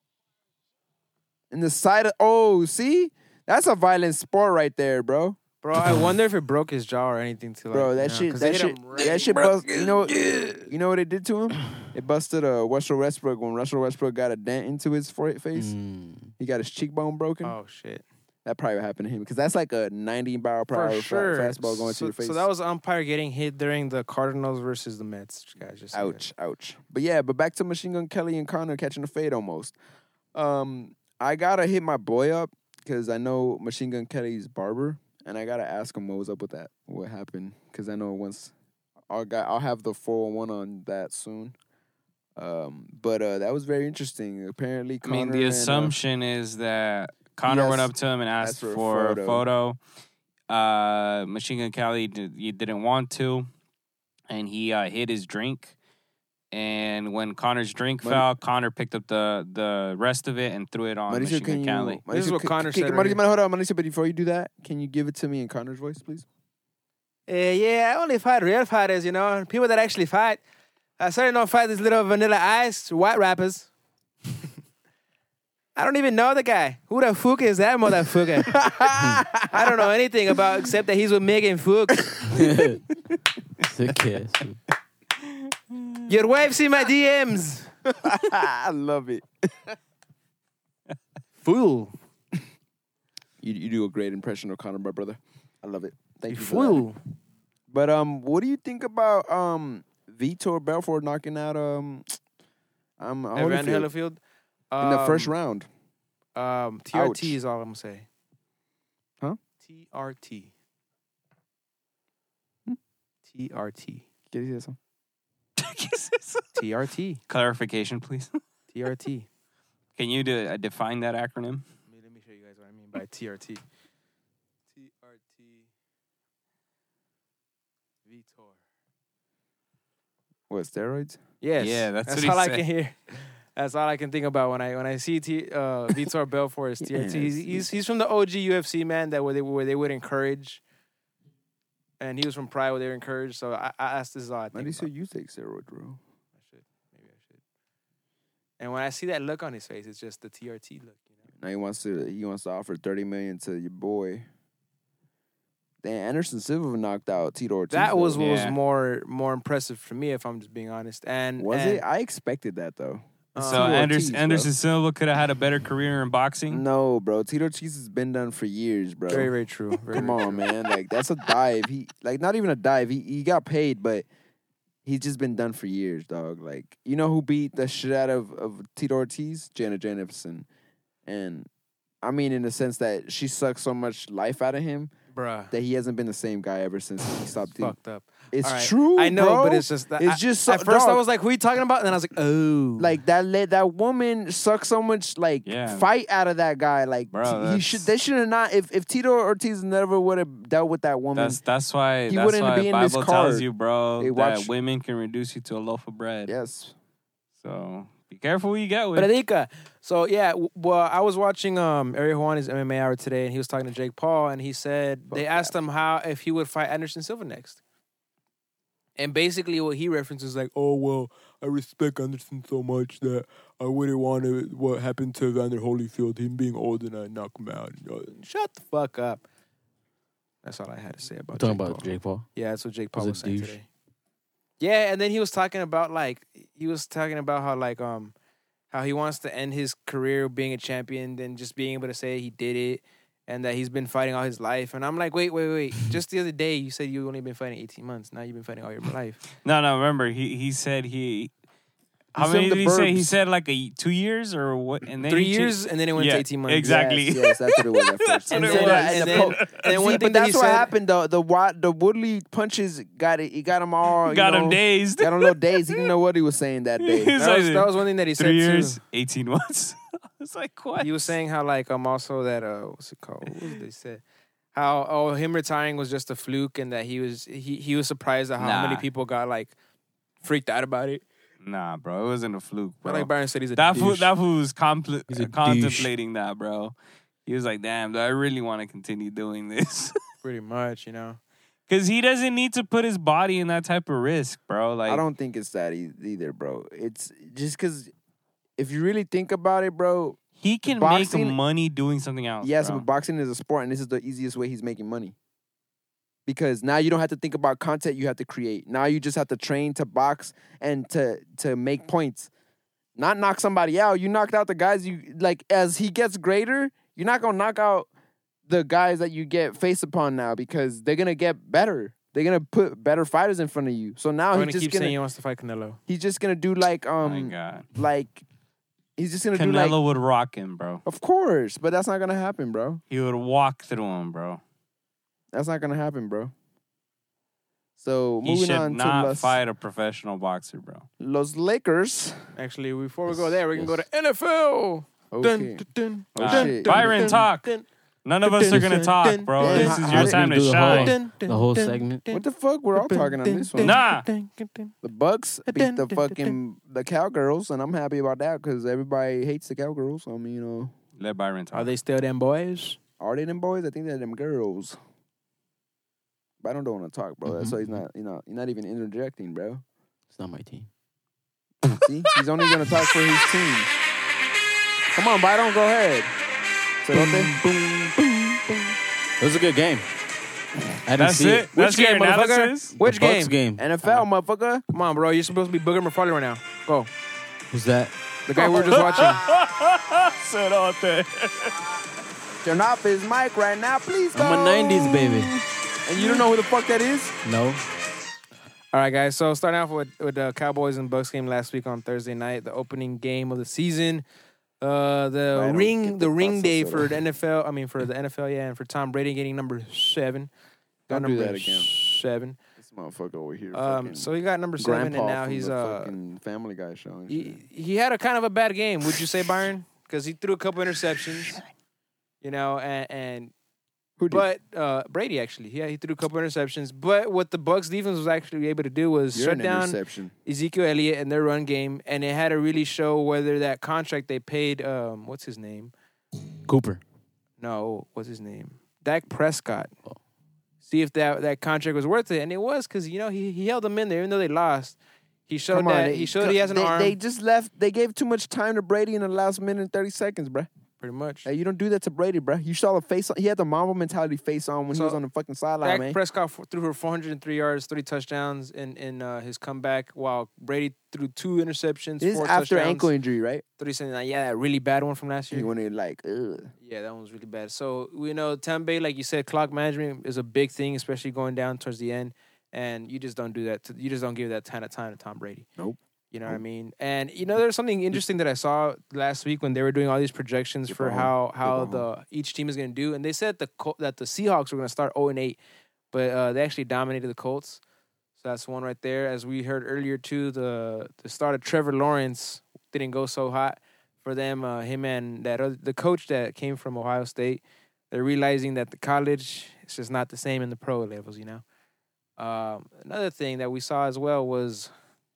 In the side of. Oh, see, that's a violent sport right there, bro. Bro, I wonder if it broke his jaw or anything. To like, Bro, that you know, shit, 'cause they that hit shit, him right- that shit bust. You know, you know what it did to him? It busted uh, Russell Westbrook when Russell Westbrook got a dent into his fore- face. Mm. He got his cheekbone broken. Oh shit. That probably happened to him because that's like a ninety mile per For hour fa- sure. fastball going so, to your face. So that was the umpire getting hit during the Cardinals versus the Mets, guys. Just saying. ouch, ouch. But yeah, but back to Machine Gun Kelly and Connor catching a fade almost. Um, I gotta hit my boy up because I know Machine Gun Kelly's barber. And I gotta ask him what was up with that, what happened, because I know once I'll got I'll have the four one one on that soon. Um, but uh, that was very interesting. Apparently, I Connor mean, the and, uh, assumption is that Connor Yes. went up to him and asked Asked for a for a photo. photo. Uh, Machine Gun Kelly did, he didn't want to, and he uh, hid his drink. And when Connor's drink Mari- fell, Connor picked up the, the rest of it and threw it on Mauricio, Machine can Gun you, Kelly. This is Mauricio, what can- Connor can- said Mauricio, right here. hold on, Mauricio, but before you do that, can you give it to me in Connor's voice, please? Uh, yeah, I only fight real fighters, you know, people that actually fight. I certainly don't fight these little vanilla ice white rappers. I don't even know the guy. Who the fuck is that motherfucker? I don't know anything about except that he's with Megan Fox. Sick ass. Your wife's in my D Ms. I love it. Fool. You you do a great impression of Connor, my brother. I love it. Thank You you. for that. fool. But um, what do you think about um Vitor Belfort knocking out um um Evander Holyfield Holyfield. in the first Um, round? Um, T R T Ouch. is all I'm gonna say. Huh? T R T. Hmm? T R T. ¿Qué dice eso? T R T. Clarification, please. T R T. Can you de- uh, define that acronym? Let me, let me show you guys what I mean by T R T. T R T. Vitor. What, steroids? Yes. Yeah, that's that's what he all I said. can hear. That's all I can think about when I when I see T, uh, Vitor Belfort is T R T. He's, Yes. he's he's from the O G U F C, man. That where they where they would encourage, and he was from Pride where they were encouraged. So I, I asked this is all I think. Mauricio, about. you take steroids, bro. I should maybe I should. And when I see that look on his face, it's just the T R T look. You know? Now he wants to he wants to offer thirty million to your boy. Damn, Anderson Silva knocked out Tito Ortiz. That was though. what Yeah. was more more impressive for me, if I'm just being honest. And was and, it? I expected that though. um, So Tito Anderson, Ortiz, bro. Anderson Silva could have had a better career in boxing. No, bro. Tito Ortiz has been done for years, bro. very very true. Very, Come very on, true. man. Like that's a dive. He like not even a dive. He he got paid, but he's just been done for years, dog. Like you know who beat the shit out of of Tito Ortiz? Janet Jennison, and I mean in the sense that she sucked so much life out of him Bruh. that he hasn't been the same guy ever since he stopped. Eating. Fucked up. It's All right. true. I know, bro. but it's just that It's I- just so, at first I dog, was like, "Who are you talking about?" And then I was like, "Oh, like that. Le- that woman sucked so much like Yeah. fight out of that guy. Like Bro, he that's- should. They should have not. If if Tito Ortiz never would have dealt with that woman, That's that's why He that's wouldn't why be in this Bible card. tells you, bro, Hey, that watch- women can reduce you to a loaf of bread. yes. So be careful who you get with. Predica. So yeah, w- well, I was watching um Ariel Juani's M M A Hour today, and he was talking to Jake Paul, and he said they asked him how if he would fight Anderson Silva next. And basically, what he references is like, oh well, I respect Anderson so much that I wouldn't want to what happened to Evander Holyfield, him being old and I knock him out. Shut the fuck up. That's all I had to say about Talking Jake about Paul. Jake Paul. Yeah, that's what Jake Paul Was a was saying douche. today. Yeah, and then he was talking about like he was talking about how like um how he wants to end his career being a champion and just being able to say he did it and that he's been fighting all his life. And I'm like, wait, wait, wait. Just the other day you said you only been fighting eighteen months. Now you've been fighting all your life. No, no. Remember, he he said he. How He many said did the he say? He burbs. said like a two years or what? And then Three he cha- years and then it went Yeah, to eighteen months. exactly. Yes, yes, that's what it was at first. And what then, it was. and And then, the and po- then See, one thing but that he that's what said, happened though. The Wa- the Woodley punches got it. He got him all. you got know, him dazed. Got him a little dazed. He didn't know what he was saying that day. He's that was, like, that was one thing that he said Three years, too. eighteen months. It's like what? He was saying how like um also that uh what's it called? What was it they said? How oh him retiring was just a fluke and that he was he he was surprised at how Nah. many people got like freaked out about it. Nah, bro, it wasn't a fluke, bro. But like Byron said, he's a that fool, douche. that fool was compl- He's a contemplating that, bro. He was like, "Damn, do I really want to continue doing this?" pretty much, you know. Because he doesn't need to put his body in that type of risk, bro. Like, I don't think it's that e- either, bro. It's just because if you really think about it, bro. he can boxing- make money doing something else. Yes, bro. but boxing is a sport, and this is the easiest way he's making money. Because now you don't have to think about content you have to create. Now you just have to train to box and to to make points. Not knock somebody out. You knocked out the guys you like as he gets greater, you're not gonna knock out the guys that you get face upon now because they're gonna get better. They're gonna put better fighters in front of you. So now I'm he's gonna just keep gonna saying he wants to fight Canelo. he's just gonna do like Oh my um God, like he's just gonna do Canelo like would rock him, bro. of course, but that's not gonna happen, bro. He would walk through him, bro. That's not gonna happen, bro. So He moving should on to not Los, fight a professional boxer, bro. Los Lakers. Actually, before we go there, we can Yes. go to N F L. Okay. Dun, dun, dun, Oh, dun, shit. dun, Byron, dun, talk. dun, None of us are gonna talk, bro. Yeah, This how- is how your did time we to do the shine. whole- The whole segment. What the fuck? We're all talking on this one. Nah. The Bucks beat the fucking the Cowgirls, and I'm happy about that because everybody hates the Cowgirls. I mean, you know, Let Byron talk. Are they still them boys? are they them boys? I think they're them girls. But I don't want to talk, bro. That's Mhm. why he's not. You know, you're not even interjecting, bro. It's not my team. See, he's only gonna talk for his team. Come on, Byron, go ahead. Cerote. It was a good game. I didn't That's see it. it. That's Which your game, motherfucker? analysis. Which The Bucks game? game. N F L, motherfucker. Come on, bro. You're supposed to be Booger McFarlane right now. Go. Who's that? The guy we were just watching. Cerote. Turn off his mic right now, please. I'm a go. nineties baby. And you don't know who the fuck that is? No. All right, guys. So starting off with with the Cowboys and Bucks game last week on Thursday night, the opening game of the season. Uh, the I don't ring, get the the ring process day of for it. the N F L. I mean, for the N F L, yeah, and for Tom Brady getting number seven. Got Don't do number that again. Seven. This motherfucker over here. Um, fucking so he got number seven, grandpa and now from he's the uh, fucking Family Guy show. And he shit. he had a kind of a bad game. Would you say, Byron? Because he threw a couple interceptions, you know, and, and Who did? but uh, Brady actually, yeah, he threw a couple interceptions. But what the Bucks defense was actually able to do was You're shut an down interception. Ezekiel Elliott and their run game, and it had to really show whether that contract they paid, um, what's his name? Cooper. No, what's his name? Dak Prescott. Oh. See if that that contract was worth it, and it was because you know he he held them in there even though they lost. He showed Come on, that they- he showed he has an they, arm. They just left. They gave too much time to Brady in the last minute and thirty seconds, bruh. pretty much. Hey, you don't do that to Brady, bruh. You saw the face on. He had the Marvel mentality face on when So, he was on the fucking sideline, Dak man. Prescott f- threw for four hundred three yards, three touchdowns in in uh, his comeback, while Brady threw two interceptions, This is four after touchdowns. ankle injury, right? Three something like yeah, that really bad one from last He year. wanted like, ugh. Yeah, that one was really bad. So we know Tampa, like you said, clock management is a big thing, especially going down towards the end. And you just don't do that. To, you just don't give that kind of time to Tom Brady. Nope. You know what I mean? And you know, there's something interesting that I saw last week when they were doing all these projections Keep for on. how Keep how on. the each team is going to do, and they said the Col- that the Seahawks were going to start zero and eight, but uh, they actually dominated the Colts. So that's one right there. As we heard earlier too, the the start of Trevor Lawrence didn't go so hot for them. Uh, him and that other, the coach that came from Ohio State, they're realizing that the college is just not the same in the pro levels. You know. Um, another thing that we saw as well was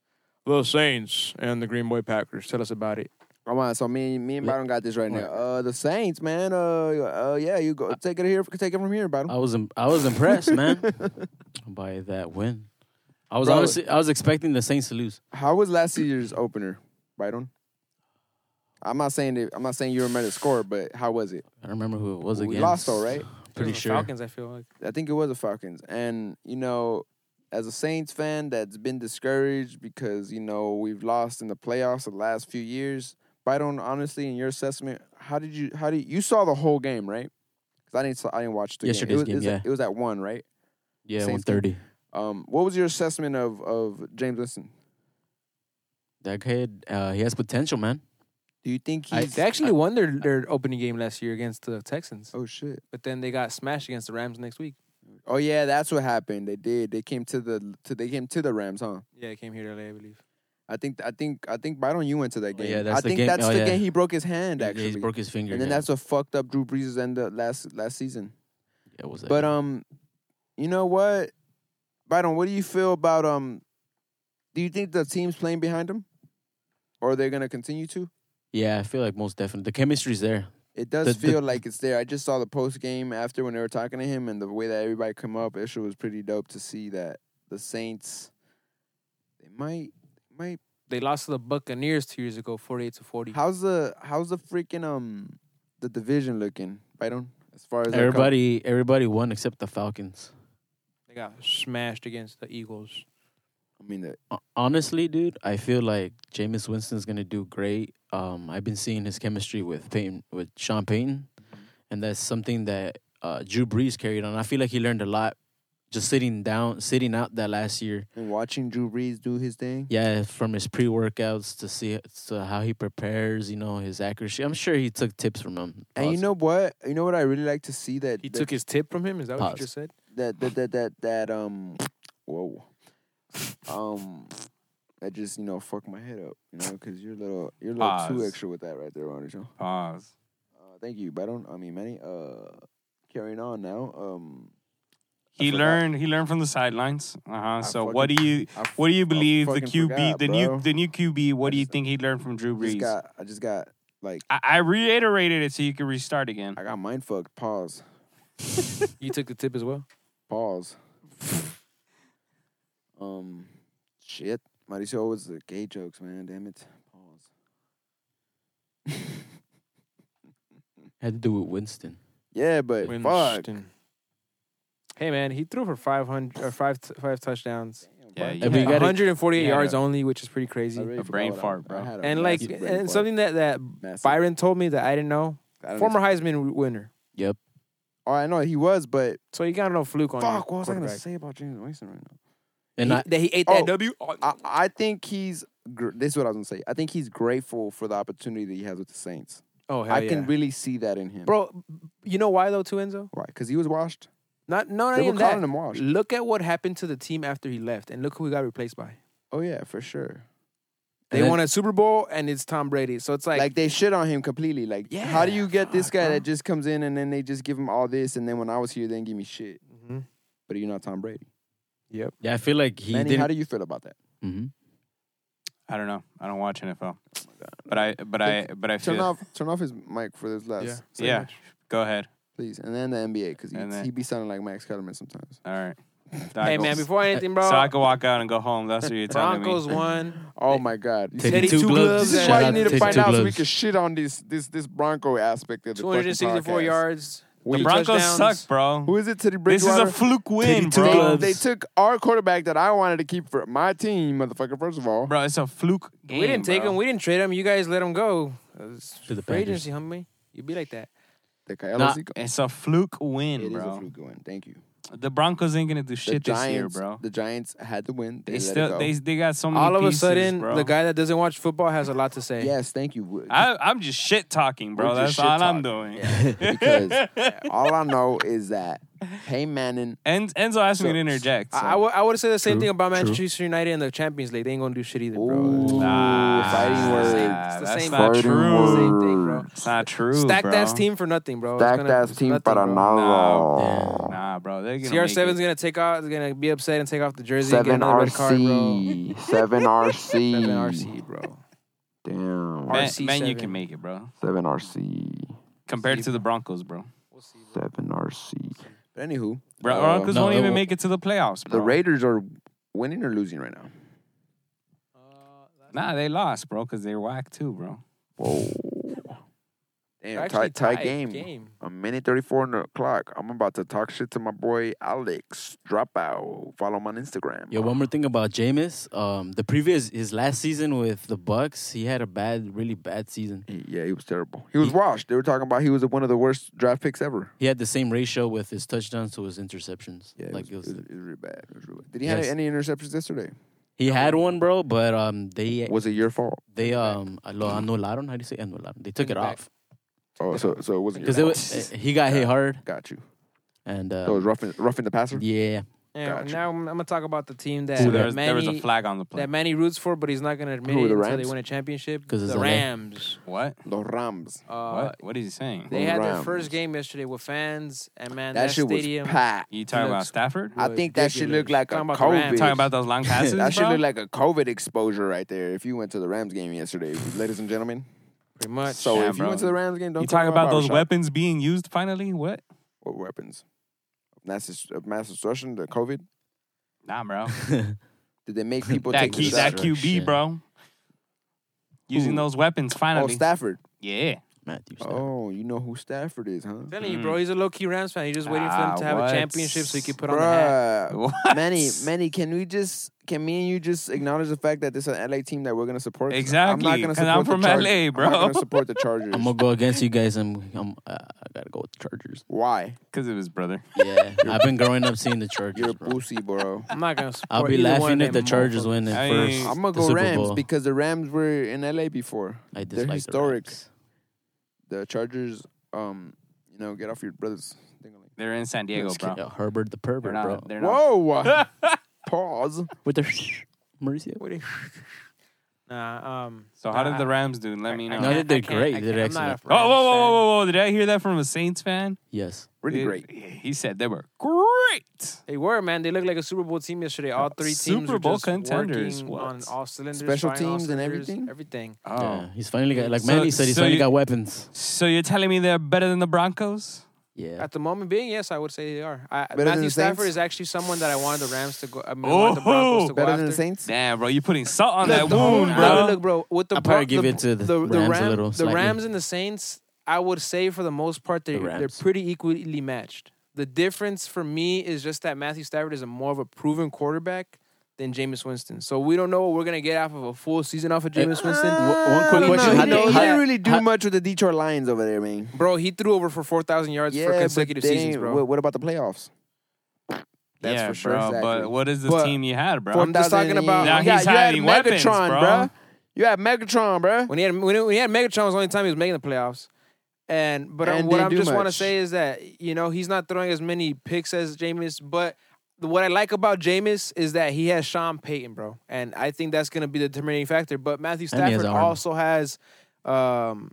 The Saints and the Green Bay Packers. Tell us about it. Come on, so me, me and Byron got this right now. Uh, the Saints, man. Uh, uh, yeah, you go take it here. Take it from here, Byron. I was im- I was impressed, man, by that win. I was Bro. honestly I was expecting the Saints to lose. How was last year's opener, Byron? I'm not saying it, I'm not saying you remember the score, but how was it? I don't remember who it was We against. lost though, right? Pretty It was the sure. Falcons, I feel like. I think it was the Falcons. And, you know, as a Saints fan that's been discouraged because, you know, we've lost in the playoffs the last few years, Byron, honestly, in your assessment, how did you, how did you, you saw the whole game, right? Because I didn't, I didn't watch the Yesterday's game. It was, game, it was, yeah. It was at one, right? Yeah, Saints one thirty. Um, what was your assessment of, of James Winston? That kid, uh, he has potential, man. Do you think I- he's... They actually won their, their opening game last year against the Texans. oh, shit. But then they got smashed against the Rams next week. Oh, yeah, that's what happened. They did. They came to the, to, they came to the Rams, huh? Yeah, they came here to L A, I believe. I think, I think, I think Byron, you went to that Oh, game. yeah, that's I the think game- that's oh, the yeah. game he broke his hand, Yeah, actually. he broke his finger. and then yeah. that's what fucked up Drew Brees' end of last last season. Yeah, what was that? But game? um, you know what, Byron, what do you feel about um? Do you think the team's playing behind him, or are they gonna continue to? yeah, I feel like most definitely the chemistry's there. It does The- the- feel like it's there. I just saw the post game after when they were talking to him, and the way that everybody come up, it sure was pretty dope to see that the Saints, they might might. They lost to the Buccaneers two years ago, forty-eight to forty. How's the how's the freaking um the division looking, Byron? As far as that Everybody, everybody won except the Falcons. They got smashed against the Eagles. com- I mean, the, Ho- Honestly, dude, I feel like Jameis Winston's gonna do great. Um, I've been seeing his chemistry with Peyton, with Sean Payton, and that's something that uh, Drew Brees carried on. I feel like he learned a lot just sitting down, sitting out that last year. and watching Drew Brees do his thing. Yeah, from his pre-workouts to see to how he prepares, you know, his accuracy. I'm sure he took tips from him. And you Pause. know what? You know what I really like to see that He that, took his tip from him? Is that what Pause. you just said? that that that that that um whoa um that just you know fucked my head up, you know, because you're a little you're a little too Pause. extra with that right there, Ronald. Pause. Uh, thank you, but I don't. I mean, Manny. Uh, carrying on now. Um, I He forgot. learned. He learned from the sidelines. Uh huh. So what do fucking- you I f- what do you I believe the fucking Q B forgot, the bro. new the new Q B? What I do you just- think he learned from Drew I just Brees? got. I just got like I, I reiterated it so you can restart again. I got mind fucked. Pause. You took the tip as well? Pause. um, shit. Mauricio always the gay jokes, man. Damn it. Pause. Had to do with Winston. Yeah, but fuck. Winston. Hey man, he threw for five hundred or five t- five touchdowns. Yeah, Damn, you If we had- gotta- one hundred forty-eight Yeah, yards yeah. only, which is pretty crazy. I really A forgot brain what I- fart, I bro. had a And like, massive brain and fart. something that that Massive. Byron told me that I didn't know. I don't Former even- Heisman winner. Yep. Oh, I know he was, but So you got no fluke on your fuck. What was I gonna quarterback. say about James Winston right now? And he, I, that he ate Oh, that W. I, I think he's. Gr- this is what I was gonna say. I think he's grateful for the opportunity that he has with the Saints. Oh hell I yeah. can really see that in him. Bro, you know why though, too, Enzo? Why? Because he was washed. Not no, not They were even that. calling him washed. Look at what happened to the team after he left, and look who he got replaced by. Oh yeah, for sure. They And then- won a Super Bowl, and it's Tom Brady. So it's Like, like, they shit on him completely. Like, how do Yeah, you get this fuck, guy bro. that just comes in and then they just give him all this, and then when I was here, they didn't give me shit. Mhm. But you're not Tom Brady. Yep. yeah, I feel like he Manny, didn't. how do you feel about that? Mhm. I don't know. I don't watch N F L. But I but I but I Turn feel off, turn off his mic for this last, Yeah. segment, yeah. Go ahead. please, and then the N B A because he And then- he be sounding like Max Kellerman sometimes. All right. Hey man, before anything, bro. So I can walk out and go home. That's what you're telling Broncos me. won. Oh my God! You Take see, Teddy two Two gloves. Gloves this is and- why Shout you out need to Teddy find Two out so we Gloves. can shit on this this this Bronco aspect of the two hundred sixty-four fucking podcast. yards. The two Broncos touchdowns. suck, bro. Who is it? Teddy This is Bridgewater. a fluke win, Teddy Two bro. Gloves. They took our quarterback that I wanted to keep for my team, motherfucker. First of all, Bro, it's a fluke game. We didn't take bro. him. We didn't trade him. You guys let him go. It's To the free Panthers. agency, homie. You be like that. the Kyle Nah, Zico- It's a fluke win, It is bro. a fluke win. Thank you. The Broncos ain't gonna do The shit this year, Giants, bro. the Giants had to win. They, They let still it go. they they got so many All of a pieces, sudden, bro. the guy that doesn't watch football has a lot to say. Yes, thank you. I, I'm just shit talking, bro. We're That's just all shit I'm talking. doing. because all I know is that Peyton Manning. En- Enzo asked me So- to interject. So. I, I would I would say the same True, thing about true. Manchester United in the Champions League. They ain't gonna do shit either, bro. Ooh, Nah, fighting words. It's the that's same- not Fighting true. Same thing, bro. words. It's not true, Stacked bro. ass team for nothing, bro. It's Stacked gonna- ass it's team nothing, para bro. nada. No. Nah, Nah, bro. They're gonna C R make seven's it. gonna take off. Is gonna be upset and take off the jersey. and get Seven another R red card, bro. C. Seven R C. Seven R C, bro. Damn. Man, R C man, you seven. can make it, bro. Seven R C. Compared See, to the Broncos, bro. We'll see. Bro. Seven R C. But anywho, Bro, uh, Broncos no, won't it even won't- make it to the playoffs, bro. the Raiders are winning or losing right now. Uh, that's- Nah, they lost, bro, because they're whack too, bro. Whoa. Damn, Actually tight, tight tied game. game. A minute thirty-four on the clock. I'm about to talk shit to my boy Alex Dropout. Follow him on Instagram. Yo, one more thing about Jameis. Um, the previous his last season with the Bucks, he had a bad, really bad season. He- yeah, he was terrible. He was He- washed. They were talking about he was one of the worst draft picks ever. He had the same ratio with his touchdowns to his interceptions. Yeah, like it was, it was, it was, it was really bad. It was really bad. Did he Yes. have any interceptions yesterday? he had one, bro, but um, they Was it your fault? they um lo anularon. How do you say anularon? They took Bring it it back. off Oh, so so it wasn't your because it fault. was he got hit hard Got you. and uh, So it was roughing, roughing the passer? yeah. Yeah, Gotcha. now I'm, I'm gonna talk about the team that Ooh, that there, was, Manny there was a flag on the play. that Manny roots for, but he's not gonna admit Who, it the until they Rams? win a championship. 'Cause it's The L A. Rams. What? Los Rams. Uh, what? What is he saying? They The had their Rams. first game yesterday with fans, and man, That that, shit stadium. was packed. You talking about looks- Stafford? I think that should look ridiculous. like a Talking about the Rams. COVID. Talking about those long passes, that should bro? look like a COVID exposure right there. If you went to the Rams game yesterday, ladies and gentlemen. Pretty much. So Yeah, if you bro. went to the Rams game, don't You talk talking about those barbershop. weapons being used finally? What? What weapons? Mass, mass destruction, the COVID? Nah, bro. Did they make people that take Q, the that shot? Q B, bro. Using Who? those weapons Oh, finally. Stafford. Yeah. Matthew Stafford. Oh, you know who Stafford is, huh? I'm telling you, Mm. bro, he's a low key Rams fan. He's just waiting for Ah, them to have what? a championship so he can put on the hat. Bruh. What? Manny, Manny, can we just, can me and you just acknowledge the fact that this is an L A team that we're going to support? I'm Exactly, not going to 'cause support I'm the from Chargers. L A, I'm bro. not going to support the Chargers. I'm gonna go against you guys. I'm, I'm uh, I gotta go with the Chargers. Why? Because of his brother. Yeah, I've been growing up seeing the Chargers. You're a bro. pussy, bro. I'm not gonna support I'll be either one laughing of if the them Chargers motherfuckers. win in I first. mean, I'm going the to go Super Rams Bowl. because the Rams were in L A before. I They're dislike historic. The Rams. The Chargers, um, you know, get off your brothers. They're in San Diego, Just bro. Yeah, Herbert the They're pervert, not. bro. They're not. Whoa! Pause. With the Mauricio. What do you- Nah, um. So how did nah, the Rams do? Let me I know. No, they can't- did I can't- great. I They did can't- I'm not a excellent. Oh, whoa, whoa, Rams whoa, fan. whoa, whoa! Did I hear that from a Saints fan? Yes. Really Dude, great. He said they were great. They were, man. They looked like a Super Bowl team yesterday. All three teams Super were Bowl just contenders, working what? on all cylinders. Special firing all teams and cylinders, everything? Everything. Oh, Yeah, he's finally got like So- Manny said. He's so finally you- got weapons. so you're telling me they're better than the Broncos? Yeah. At the moment being, yes, I would say they are. I, Better than Matthew the Stafford Saints? is actually someone that I wanted the Rams to go. I mean, I wanted the Broncos to go Better after. than the Saints? Damn, bro, you putting salt on Look, that the- wound, look, bro. Look, bro, with the I'll probably Bro- give the, it to the the, the, Rams a Ram- little, the slightly. Rams and the Saints. I would say for the most part they The they're Rams. pretty equally matched. The difference for me is just that Matthew Stafford is a more of a proven quarterback than Jameis Winston. So we don't know what we're gonna get off of a full season off of Jameis Winston. one quick He question. didn't- How He, did- didn't- he how- didn't really do how- much with the Detroit Lions over there, man. Bro, he threw over for four thousand yards for but consecutive they seasons, ain't- bro. What, what about the playoffs? That's yeah, for sure. bro. exactly. But what is the But- team you had, bro? I'm just talking about- Now you got- he's you had having weapons, Megatron, bro. bruh. You had Megatron, bruh. When he had when, he- when he had Megatron was the only time he was making the playoffs. And but And um, what didn't I do just want to much. say is that you know he's not throwing as many picks as Jameis, but the- what I like about Jameis is that he has Sean Payton, bro, and I think that's going to be the determining factor. But Matthew And he has Stafford arm. also has, um,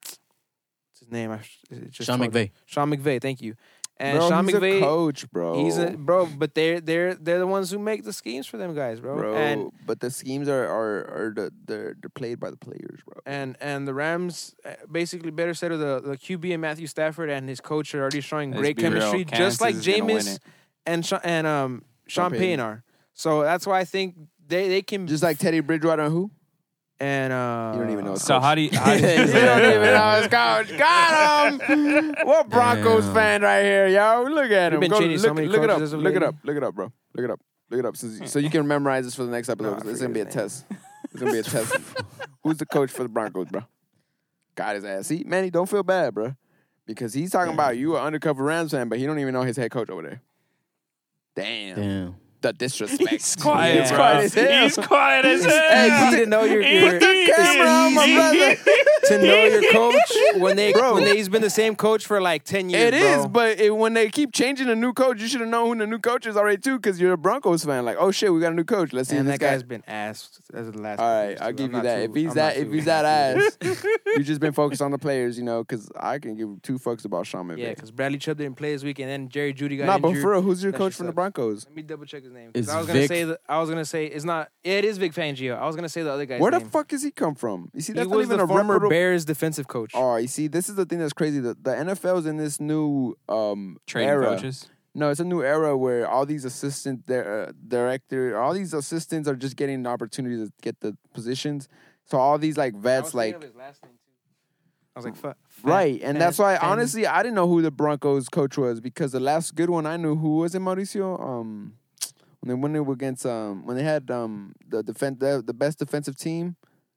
what's his name? I sh- it just Sean told- McVay. Sean McVay, thank you. And Bro, Sean he's McVay, a coach, bro. he's a bro, but they're they're they're the ones who make the schemes for them guys, bro. bro. And but the schemes are are, are the they're, they're played by the players, bro. And and the Rams, uh, basically better said, of the, the Q B and Matthew Stafford and his coach are already showing Let's great be real, chemistry, just Kansas like is gonna win Jameis it. and Sha- and um Sean Payton. Payton are. So that's why I think they, they can Just like Teddy Bridgewater and who? and uh You don't even know his So coach. how do you? How do You you don't even know his coach. Got him. What Broncos Damn. fan right here, yo? Look at We've him. been Go, changing so look, many look it up. coaches as of Look it lately. up. Look it up, bro. Look it up. Look it up. So, so you can memorize this for the next episode. No, I it's gonna be a forget his test. It's gonna be a test. Who's the coach for the Broncos, bro? Got his ass. See, Manny, don't feel bad, bro, because he's talking about you, an undercover Rams fan, but he don't even know his head coach over there. Damn. Damn. the disrespect. He's quiet, He's bro. quiet as hell. He's quiet as It's hell. easy to know your, your Put the camera on my brother. to know your coach when they Bro. when they, he's been the same coach for like ten years. It is, bro. but it, when they keep changing a new coach, you should have known who the new coach is already too, because you're a Broncos fan. Like, oh shit, we got a new coach. Let's see And if that this guy. guy's been ass as the last. All couple right, years, I'll too. give I'm you not that. too- If he's I'm that, not if too- he's that ass, you just been focused on the players, you know. Because I can give two fucks about Sean McVay. Yeah, because Bradley Chubb didn't play this week, and then Jerry Judy got Nah, but injured. for real, who's your That coach shit from the sucks. Broncos? Let me double check his name. 'cause It's I was gonna Vic. say that I was gonna say it's not. Yeah, it is Vic Fangio. I was gonna say the other guy's Where the name. fuck does he come from? You see, He that's not was even the a former reputable. Bears defensive coach. Oh, you see, this is the thing that's crazy. The, the N F L is in this new um Trading era. coaches. No, it's a new era where all these assistant di- uh, director, all these assistants are just getting the opportunity to get the positions. So all these like I was vets, thinking like of his last name, too. I was like, fuck. right, and that's why Fan- honestly I didn't know who the Broncos coach was, because the last good one I knew, who was it, Mauricio? Um, when they won it against um when they had um the defense the, the best defensive team,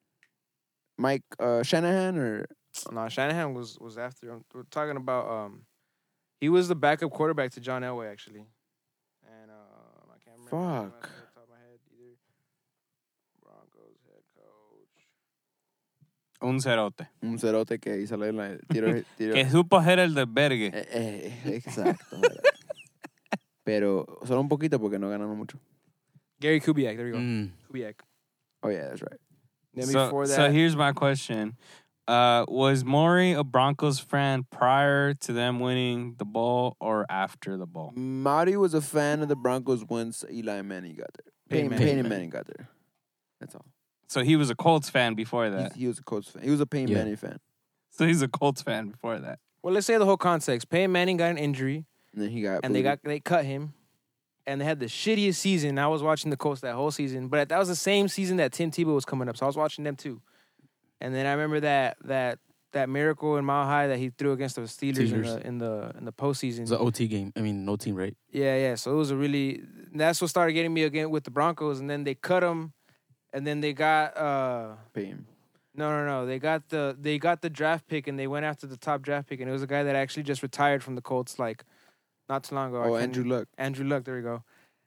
Mike uh, Shanahan or No, Shanahan was was after. him. We're talking about um, he was the backup quarterback to John Elway actually, and uh, I can't remember. his name Fuck. off the top of my head either. Broncos head coach. Un cerote. un cerote que hizo la la- tiro, tiro. Que supo hacer el desvergue. Eh, eh, exacto. Pero solo un poquito porque no ganaron mucho. Gary Kubiak. There we go. Mm. Kubiak. Oh yeah, that's right. Then So, before that, so here's my question. Uh, was Maury a Broncos fan prior to them winning the ball or after the ball? Marty was a fan of the Broncos once Eli Manning got there. Peyton Peyton, Manning. Peyton Manning got there. That's all. So he was a Colts fan before He, that. he was a Colts fan. He was a Peyton Yeah. Manning fan. So he's a Colts fan before that. well, let's say the whole context. Peyton Manning got an injury, And then he got and they booted. got they cut him, and they had the shittiest season. I was watching the Colts that whole season, but that was the same season that Tim Tebow was coming up, so I was watching them too. And then I remember that that that miracle in Mile High that he threw against the Steelers, in Steelers. the in the in the postseason. It's an O T game. I mean, no team, right? Yeah, yeah. So it was a really that's what started getting me again with the Broncos, and then they cut him, and then they got uh Peyton. no no no they got the they got the draft pick, and they went after the top draft pick, and it was a guy that actually just retired from the Colts like not too long ago. I Oh, can't- Andrew Luck. Andrew Luck, there we go.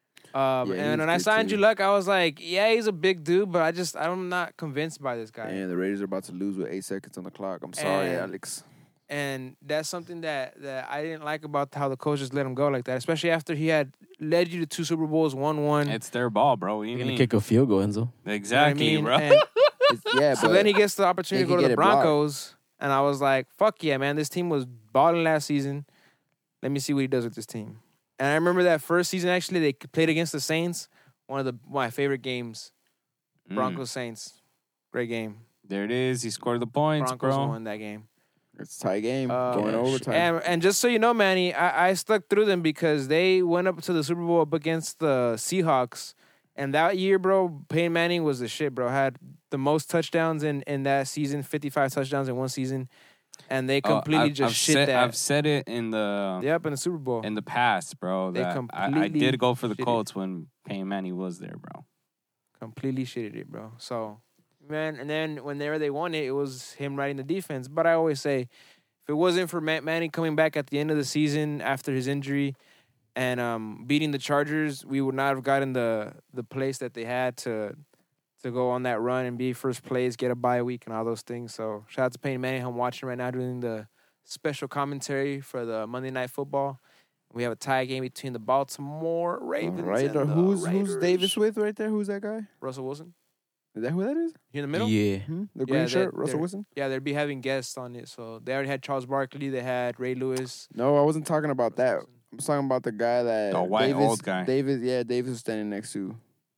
Um, Yeah, he and was when I good saw too. Andrew Luck, I was like, yeah, he's a big dude, but I just I'm not convinced by this guy. And the Raiders are about to lose with eight seconds on the clock. I'm sorry, And- Alex. And that's something that, that I didn't like about how the coaches let him go like that, especially after he had led you to two Super Bowls, won one. It's their ball, bro. What do you You're gonna mean? kick a field goal, Enzo. Exactly, you know what I bro. mean? And It's, yeah, so but then he gets the opportunity they to go could to get the it blocked. Broncos, and I was like, fuck yeah, man, this team was balling last season. Let me see what he does with this team. And I remember that first season, actually, they played against the Saints, one of the my favorite games. Mm. Broncos Saints, great game. There it is. He scored the points, Broncos bro. won that game. it's a tie game Uh, going overtime. And, and just so you know, Manny, I, I stuck through them because they went up to the Super Bowl up against the Seahawks. And that year, bro, Peyton Manning was the shit, bro. Had the most touchdowns in, in that season, fifty-five touchdowns in one season. And they Oh, completely I've- just I've shit said, that. I've said it in the Yep, in the Super Bowl. in the past, bro. They That I, I completely did go for the shit it. Colts when Peyton Manning was there, bro. completely shitted it, bro. So, man, and then whenever they won it, it was him riding the defense. But I always say, if it wasn't for Matt Manning coming back at the end of the season after his injury and um, beating the Chargers, we would not have gotten the the place that they had to to go on that run and be first place, get a bye week, and all those things. So, shout out to Peyton Manning. I'm watching right now doing the special commentary for the Monday Night Football. We have a tie game between the Baltimore Ravens right, and or the who's Raiders. who's Davis with right there? Who's that guy? Russell Wilson. Is that who that is? Here in the middle? Yeah. Hmm? The Yeah, green that- shirt, Russell they're- Wilson. Yeah, they'd be having guests on it. So they already had Charles Barkley. They had Ray Lewis. No, I wasn't talking about that. Wilson. I'm talking about the guy that The white Davis, old guy. Davis, yeah, Davis was standing next to.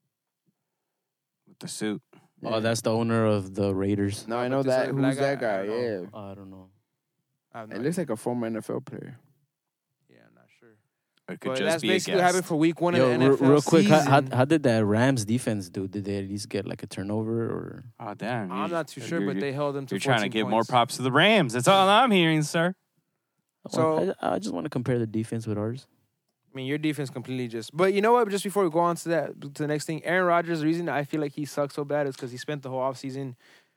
With the suit. Yeah. Oh, that's the owner of the Raiders. No, I But know this that. other Who's black that guy, I guy? don't Yeah, know. I don't know. I have no it looks idea. like a former N F L player. Yeah, I'm not sure. It could But just that's be a basically what happened guest. for week one Yo, of the N real, F L real quick, how, how, season. how did that Rams defense do? Did they at least get like a turnover or? Oh, damn. I'm you- not too sure, you're- but they held them to You're trying to fourteen give more points. props to the Rams. That's all I'm hearing, sir. So- I, I just want to compare the defense with ours. I mean, your defense completely just. But you know what? Just before we go on to that, to the next thing, Aaron Rodgers. The reason I feel like he sucks so bad is because he spent the whole offseason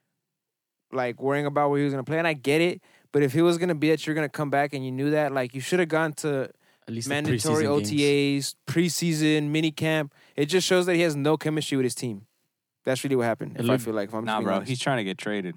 like worrying about where he was gonna play, and I get it. But if he was gonna be that you're gonna come back and you knew that, like you should have gone to At least the mandatory preseason O games. T As, preseason, mini camp. It just shows that he has no chemistry with his team. That's really what happened. It If I looked- feel like, if I'm just Nah, being bro. honest. He's trying to get traded.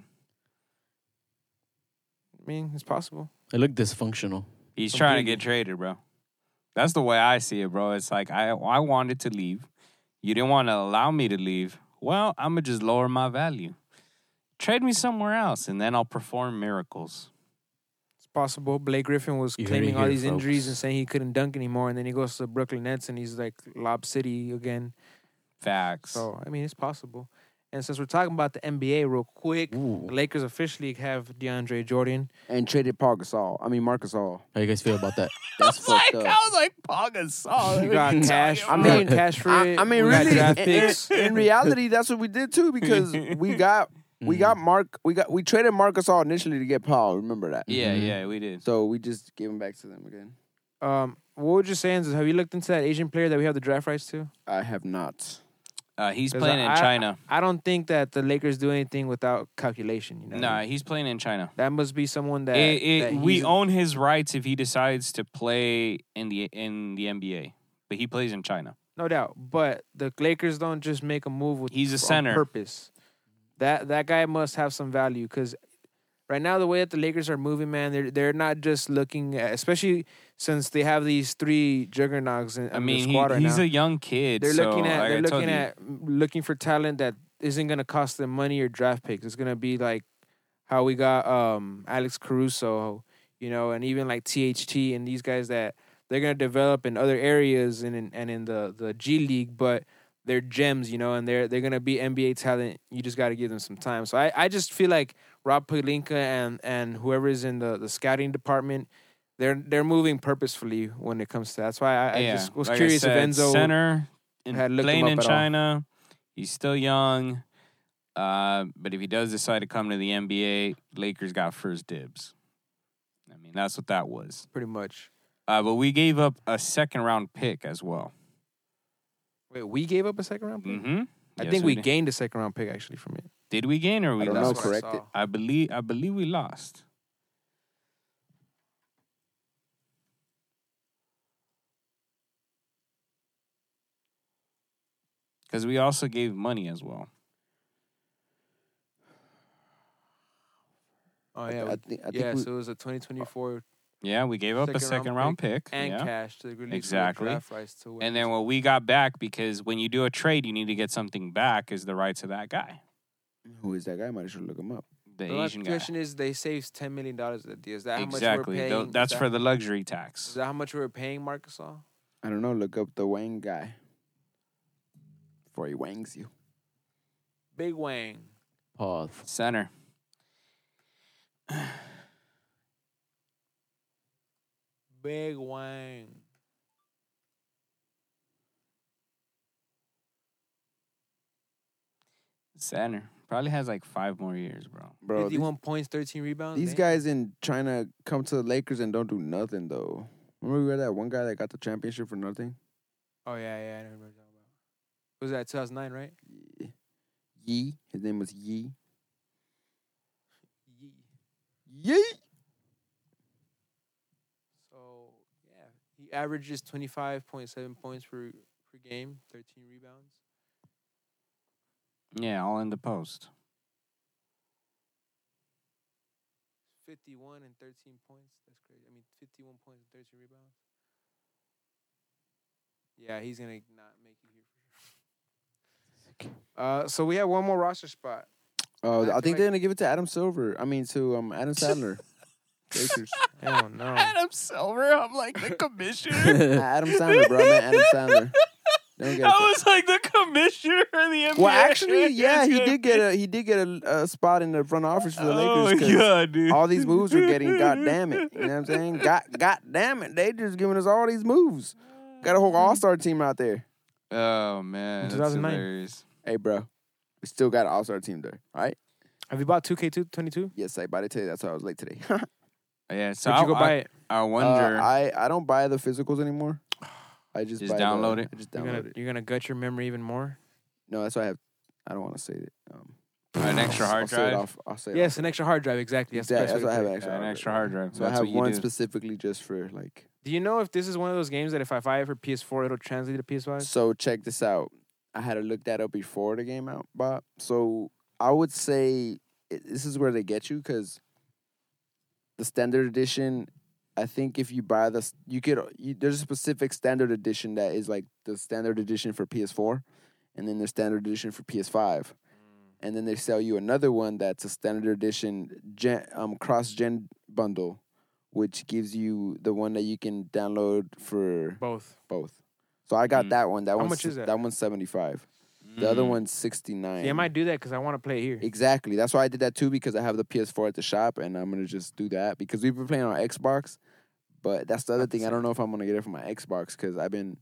I mean, it's possible. It looked dysfunctional. He's trying to Completely. get traded, bro. That's the way I see it, bro. It's like I I wanted to leave. You didn't want to allow me to leave. Well, I'm gonna just lower my value. Trade me somewhere else, and then I'll perform miracles. It's possible. Blake Griffin was You heard claiming it all here, these injuries folks. and saying he couldn't dunk anymore, and then he goes to the Brooklyn Nets and he's like Lob City again. Facts. So I mean, it's possible. And since we're talking about the N B A real quick, Ooh. the Lakers officially have DeAndre Jordan. And traded Paul Gasol. I mean, Marcus Gasol. How you guys feel about that? That's fucked up. was like Paul Gasol. We got cash. I we got mean, cash for I, it. I mean, we got really, draft in, picks. in- in reality, that's what we did too because we got we got Mark we got we traded Marcus Gasol initially to get Paul. Remember that? Yeah, Mhm. yeah, we did. So we just gave him back to them again. Um, what would you say? Is have you looked into that Asian player that we have the draft rights to? I have not. Uh, he's 'Cause playing in I- China. I don't think that the Lakers do anything without calculation. You know, Nah, he's playing in China. that must be someone that, It, it, that we he's- own his rights if he decides to play in the in the N B A, but he plays in China. no doubt. But the Lakers don't just make a move with He's a on center. purpose. That that guy must have some value because right now the way that the Lakers are moving, man, they're they're not just looking at, especially since they have these three juggernauts in, I in mean, the squad he, right he's now. a young kid. They're so, looking at like they're I told looking you, at looking for talent that isn't gonna cost them money or draft picks. It's gonna be like how we got um Alex Caruso, you know, and even like T H T and these guys that they're gonna develop in other areas and in and in the, the G League, but they're gems, you know, and they're they're gonna be N B A talent. You just gotta give them some time. So I, I just feel like Rob Pelinka and and whoever is in the, the scouting department, they're they're moving purposefully when it comes to that. That's why I, I yeah, just was like I curious said, if Enzo center in, had looked him playing up in at all. China. He's still young, uh, but if he does decide to come to the N B A, Lakers got first dibs. I mean, that's what that was. pretty much. Uh, but we gave up a second round pick as well. Wait, we gave up a second round pick? Mm-hmm. I think we gained a second round pick actually from it. Did we gain or we I don't lost? know, That's what I correct it. saw. I believe I believe we lost. Because we also gave money as well. Oh yeah, I, we- think. I think yeah. we, so it was a twenty twenty-four Yeah, we gave up a Second second round round pick. and yeah. cash to release Exactly. draft rights to win. And then what we got back, because when you do a trade, you need to get something back, is the rights of that guy, who is that guy? I might as well look him up. the the Asian guy. question is, they saved ten million dollars that deal. Is that how Exactly. much we're Tho- paying? That's is for that, the luxury Is tax. that how much we were paying Marcus All? I don't know. Look up the Wang guy before he wangs you. Big Wang. Pause. Center. Big Wang. Center. Probably has like five more years, bro. Bro, these, fifty-one points, thirteen rebounds. these Damn. guys in China come to the Lakers and don't do nothing though. Remember we had that one guy that got the championship for nothing? Oh yeah, yeah. I know what you're talking about. Was that two thousand nine, right? Yeah. Yi. His name was Yi. Yi. So yeah, he averages twenty-five point seven points per per game, thirteen rebounds. Yeah, all in the post. fifty-one and thirteen points. That's crazy. I mean, fifty-one points and thirteen rebounds. Yeah, he's gonna not make it here for sure. Uh, so we have one more roster spot. Oh, I I, feel think like- they're gonna give it to Adam Silver. I mean to um Adam Sandler. Lakers. Hell no. Adam Silver, I'm like the commissioner. Adam Sandler, bro. I meant Adam Sandler. They don't get it I to- was like the commissioner of the N B A. well, actually, yeah, he That's did get a he did get a, a spot in the front office for the Oh Lakers. my 'cause god, dude! all these moves we're getting, god damn it. You know what I'm saying? God, god damn it. They just giving us all these moves. Got a whole all star team out there. Oh man, that's two thousand nine. hilarious. Hey, bro. We still got an all star team there. All right? Have you bought two K twenty-two? Yes, I bought it today. That's why I was late today. Yeah, so Did you I, go buy I, it? I Uh, wonder. I, I don't buy the physicals anymore. I just, Just buy download the, it? I just You're download gonna it. you're gonna gut your memory even more. No, that's why I have. I don't want to say it. Um, An extra hard I'll say it drive? off- I'll say it Yes, off. an extra hard drive. Exactly. That's the Exactly. best That's way why I to have put an it. extra, Yeah, an extra hard drive. So I That's have what you one do. specifically just for like Do you know if this is one of those games that if I buy it for P S four, it'll translate to P S five? So check this out. I had to look that up before the game out, Bob. So I would say it, this is where they get you because the standard edition. I think if you buy the, you could. You, there's a specific standard edition that is like the standard edition for P S four, and then the standard edition for P S five, and then they sell you another one that's a standard edition gen, um, cross gen bundle, which gives you the one that you can download for Both. both. So I got Mm. that one. That How one's much is that? That one's seventy-five. The other Mm. one's sixty-nine. Yeah, I might do that because I want to play it here. Exactly. That's why I did that too because I have the P S four at the shop and I'm gonna just do that because we've been playing on Xbox. But that's the other Not the thing. I don't know if I'm gonna get it for my Xbox because I've been.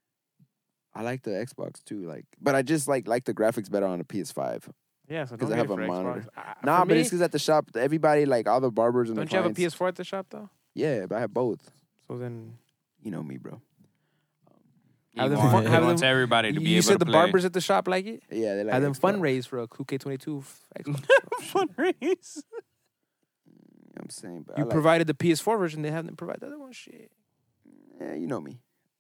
I like the Xbox too, like, but I just like like the graphics better on the P S five. Yeah, so 'Cause don't I get have it a for monitor. Xbox. I- Nah, for but me, it's because at the shop, everybody like all the barbers and don't the you have a clients- P S four at the shop though? Yeah, but I have both. So then, You know me, bro. He, Have them want- fun- he have wants them- everybody to be you able said to the play. barbers at the shop like it. Yeah, they like Have them Xbox. fundraise for a two K twenty-two Xbox. fundraise. You know what I'm saying, but I You like, provided the P S four version. They have them provide the other one. Shit. Yeah, you know me.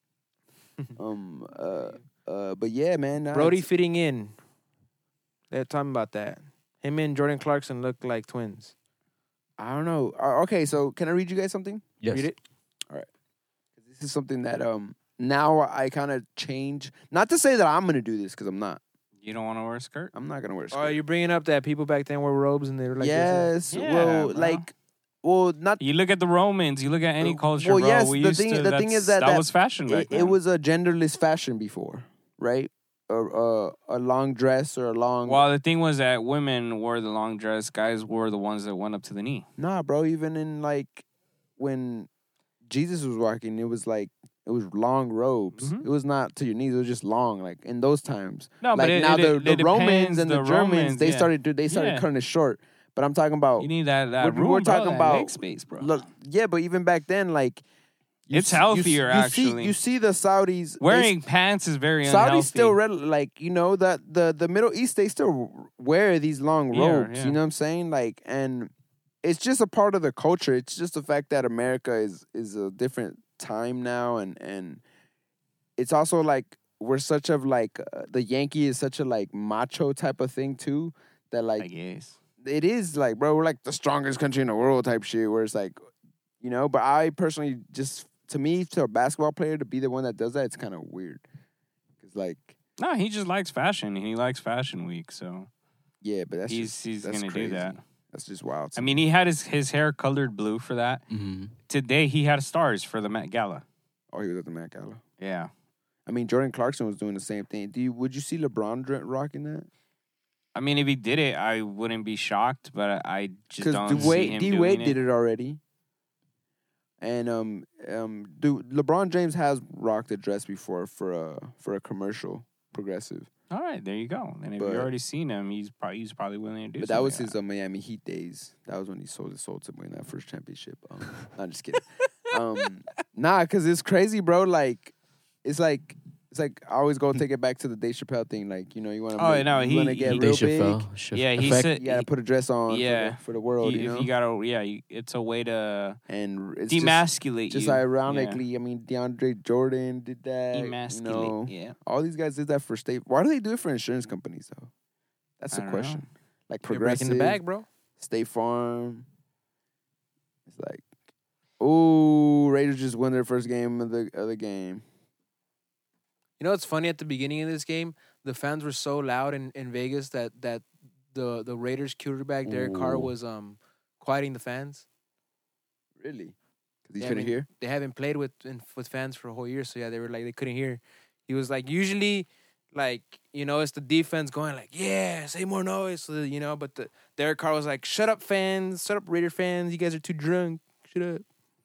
um. Uh. Uh. But yeah, man. nah, Brody it's- fitting in. They're talking about that. Him and Jordan Clarkson look like twins. I don't know. Uh, okay, so can I read you guys something? Yes. Read it. This is something that um now I kind of change. Not to say that I'm gonna do this because I'm not. You don't want to wear a skirt? I'm not gonna wear a skirt. Oh, you're bringing up that people back then wore robes and they were like, this. yes. Yeah, well, bro. like, well, not. You look at the Romans. You look at any Uh, culture, well, bro. yes, we the used thing- to, the thing that's- is that that, that- was fashion back It, then. it was a genderless fashion before, right? A, a a long dress or a long. Well, the thing was that women wore the long dress. Guys wore the ones that went up to the knee. Nah, bro. Even in like when Jesus was walking, it was like it was long robes. Mhm. It was not to your knees. It was just long. Like in those times. No, like but it, now it, the, it, the Romans depends, and the, the Germans, Romans, they yeah. started to they started Yeah. cutting it short. But I'm talking about You need that, that We're- room, we're bro, talking that about- leg space, bro. look, yeah, but even back then, like you It's s- you s- healthier, you See, actually. you see the Saudis they Wearing pants is very Saudis unhealthy. still red, like you know that the the Middle East they still wear these long Yeah, robes. yeah. You know what I'm saying? Like, and it's just a part of the culture. It's just the fact that America is is a different time now, and and it's also like we're such of like uh, the Yankee is such a like macho type of thing too. That I like guess. it is like bro, we're like the strongest country in the world type shit. Where it's like, you know. But I personally just to me to a basketball player to be the one that does that, it's kind of weird. Cause like No, he just likes fashion. He likes Fashion Week, so yeah, but that's he's just, he's that's gonna crazy. do that. That's just wild. to I me. mean, he had his, his hair colored blue for that. hmm Today he had stars for the Met Gala. oh, he was at the Met Gala. Yeah. I mean, Jordan Clarkson was doing the same thing. Do you would you see LeBron dr- rocking that? I mean, if he did it, I wouldn't be shocked, but I just Because don't see Dwayne him D doing Wade it. did it already. And um um, dude, LeBron James has rocked a dress before for a for a commercial, progressive. All right, there you go. And if But- you already seen him, he's probably he's probably willing to do. But that was something his uh, Miami Heat days. That was when he sold his soul to win that first championship. Um, I'm just kidding. um, nah, because it's crazy, bro. Like, it's like it's like I always go take it back to the Dave Chappelle thing. Like, you know, you want to Oh, make, no, you he- want to get he- real Dave Chappelle. big. Chaff- Yeah, he effect. said- You got to put a dress on Yeah. for, the, for the world, You- you if know. you gotta, yeah, you, it's a way to and it's just, demasculate just you. ironically, I mean, DeAndre Jordan did that. yeah. You Demasculate. know, Yeah. all these guys did that for state. Why do they do it for insurance companies though? That's I the don't question. Like You're progressive, breaking the bag, bro. State Farm. It's like, ooh, Raiders just won their first game of the of the game. You know what's funny at the beginning of this game? The fans were so loud in, in Vegas that that the the Raiders quarterback Derek Carr Ooh. was um quieting the fans. Really? Because he Yeah, I couldn't mean, hear. They haven't played with in, with fans for a whole year, so yeah, they were like they couldn't hear. He was like usually like you know it's the defense going like yeah say more noise, so, you know. But the Derek Carr was like shut up fans, shut up Raider fans, you guys are too drunk, shut up.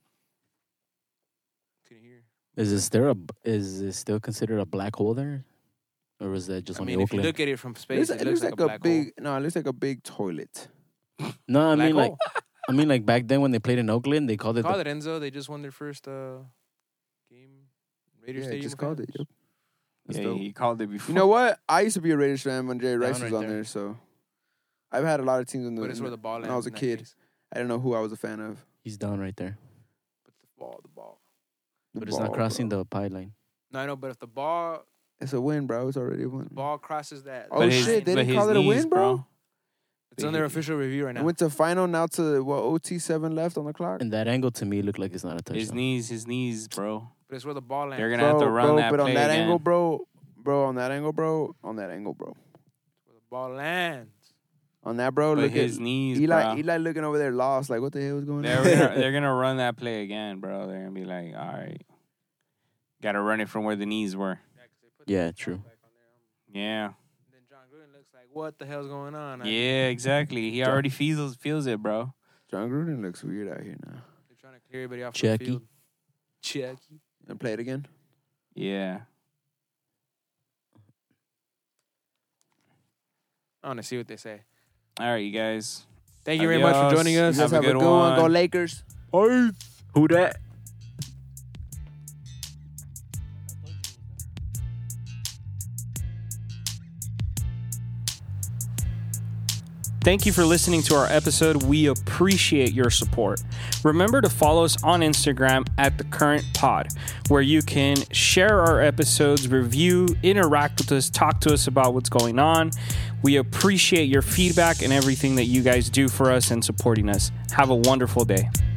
Couldn't hear. Is this there a is this still considered a black hole there, or was that just I on mean, the if you Oakland? look at it from space, Looks- it looks like, a, black big. hole. No, it looks like a big toilet. no, I Black mean like hole. I mean like back then when they played in Oakland, they called it. Call The, it Enzo. They just won their first uh, game. Raiders Yeah, Stadium. just with called it. fans. Yep. That's Yeah, dope. he called it before. You know what? I used to be a Raiders fan when Jerry Rice Down was right on there. there. So I've had a lot of teams in the. But it's in where the- the ball when I was a lands in that kid. case. I don't know who I was a fan of. he's down right there. But the ball, the ball. The But it's not ball, crossing bro. the pie line. No, I know, but if the ball It's a win, bro. It's already a win. ball crosses that, Oh, But that his- shit, they but didn't his call it a win, knees, bro? it's under official review right It now. went to final now to what O T seven left on the clock. And that angle to me looked like it's not a touchdown. His knees, his knees, bro. But it's where the ball lands. They're gonna Bro, have to run bro, that but on play that again. angle, bro, bro, on that angle, bro, on that angle, bro, Where the ball lands. on that, bro. But Look his at knees, Eli. bro. Eli looking over there, lost. Like, what the hell was going They're on? gonna, they're gonna run that play again, bro. They're gonna be like, all right, gotta run it from where the knees were. Yeah, 'cause they put the Yeah, ball true. back on there. Yeah, And then John Gruden looks like, what the hell's going on? I- yeah, exactly. He already feels feels it, bro. John Gruden looks weird out here now. They're trying to clear everybody off the Jackie. field. Jackie. And play it again. Yeah. I want to see what they say. All right, you guys. Thank you very much for Adios. joining us. You guys Have have, a a good good one. Go one. Lakers. Who that? Thank you for listening to our episode. We appreciate your support. Remember to follow us on Instagram at The Current Pod, where you can share our episodes, review, interact with us, talk to us about what's going on. We appreciate your feedback and everything that you guys do for us and supporting us. Have a wonderful day.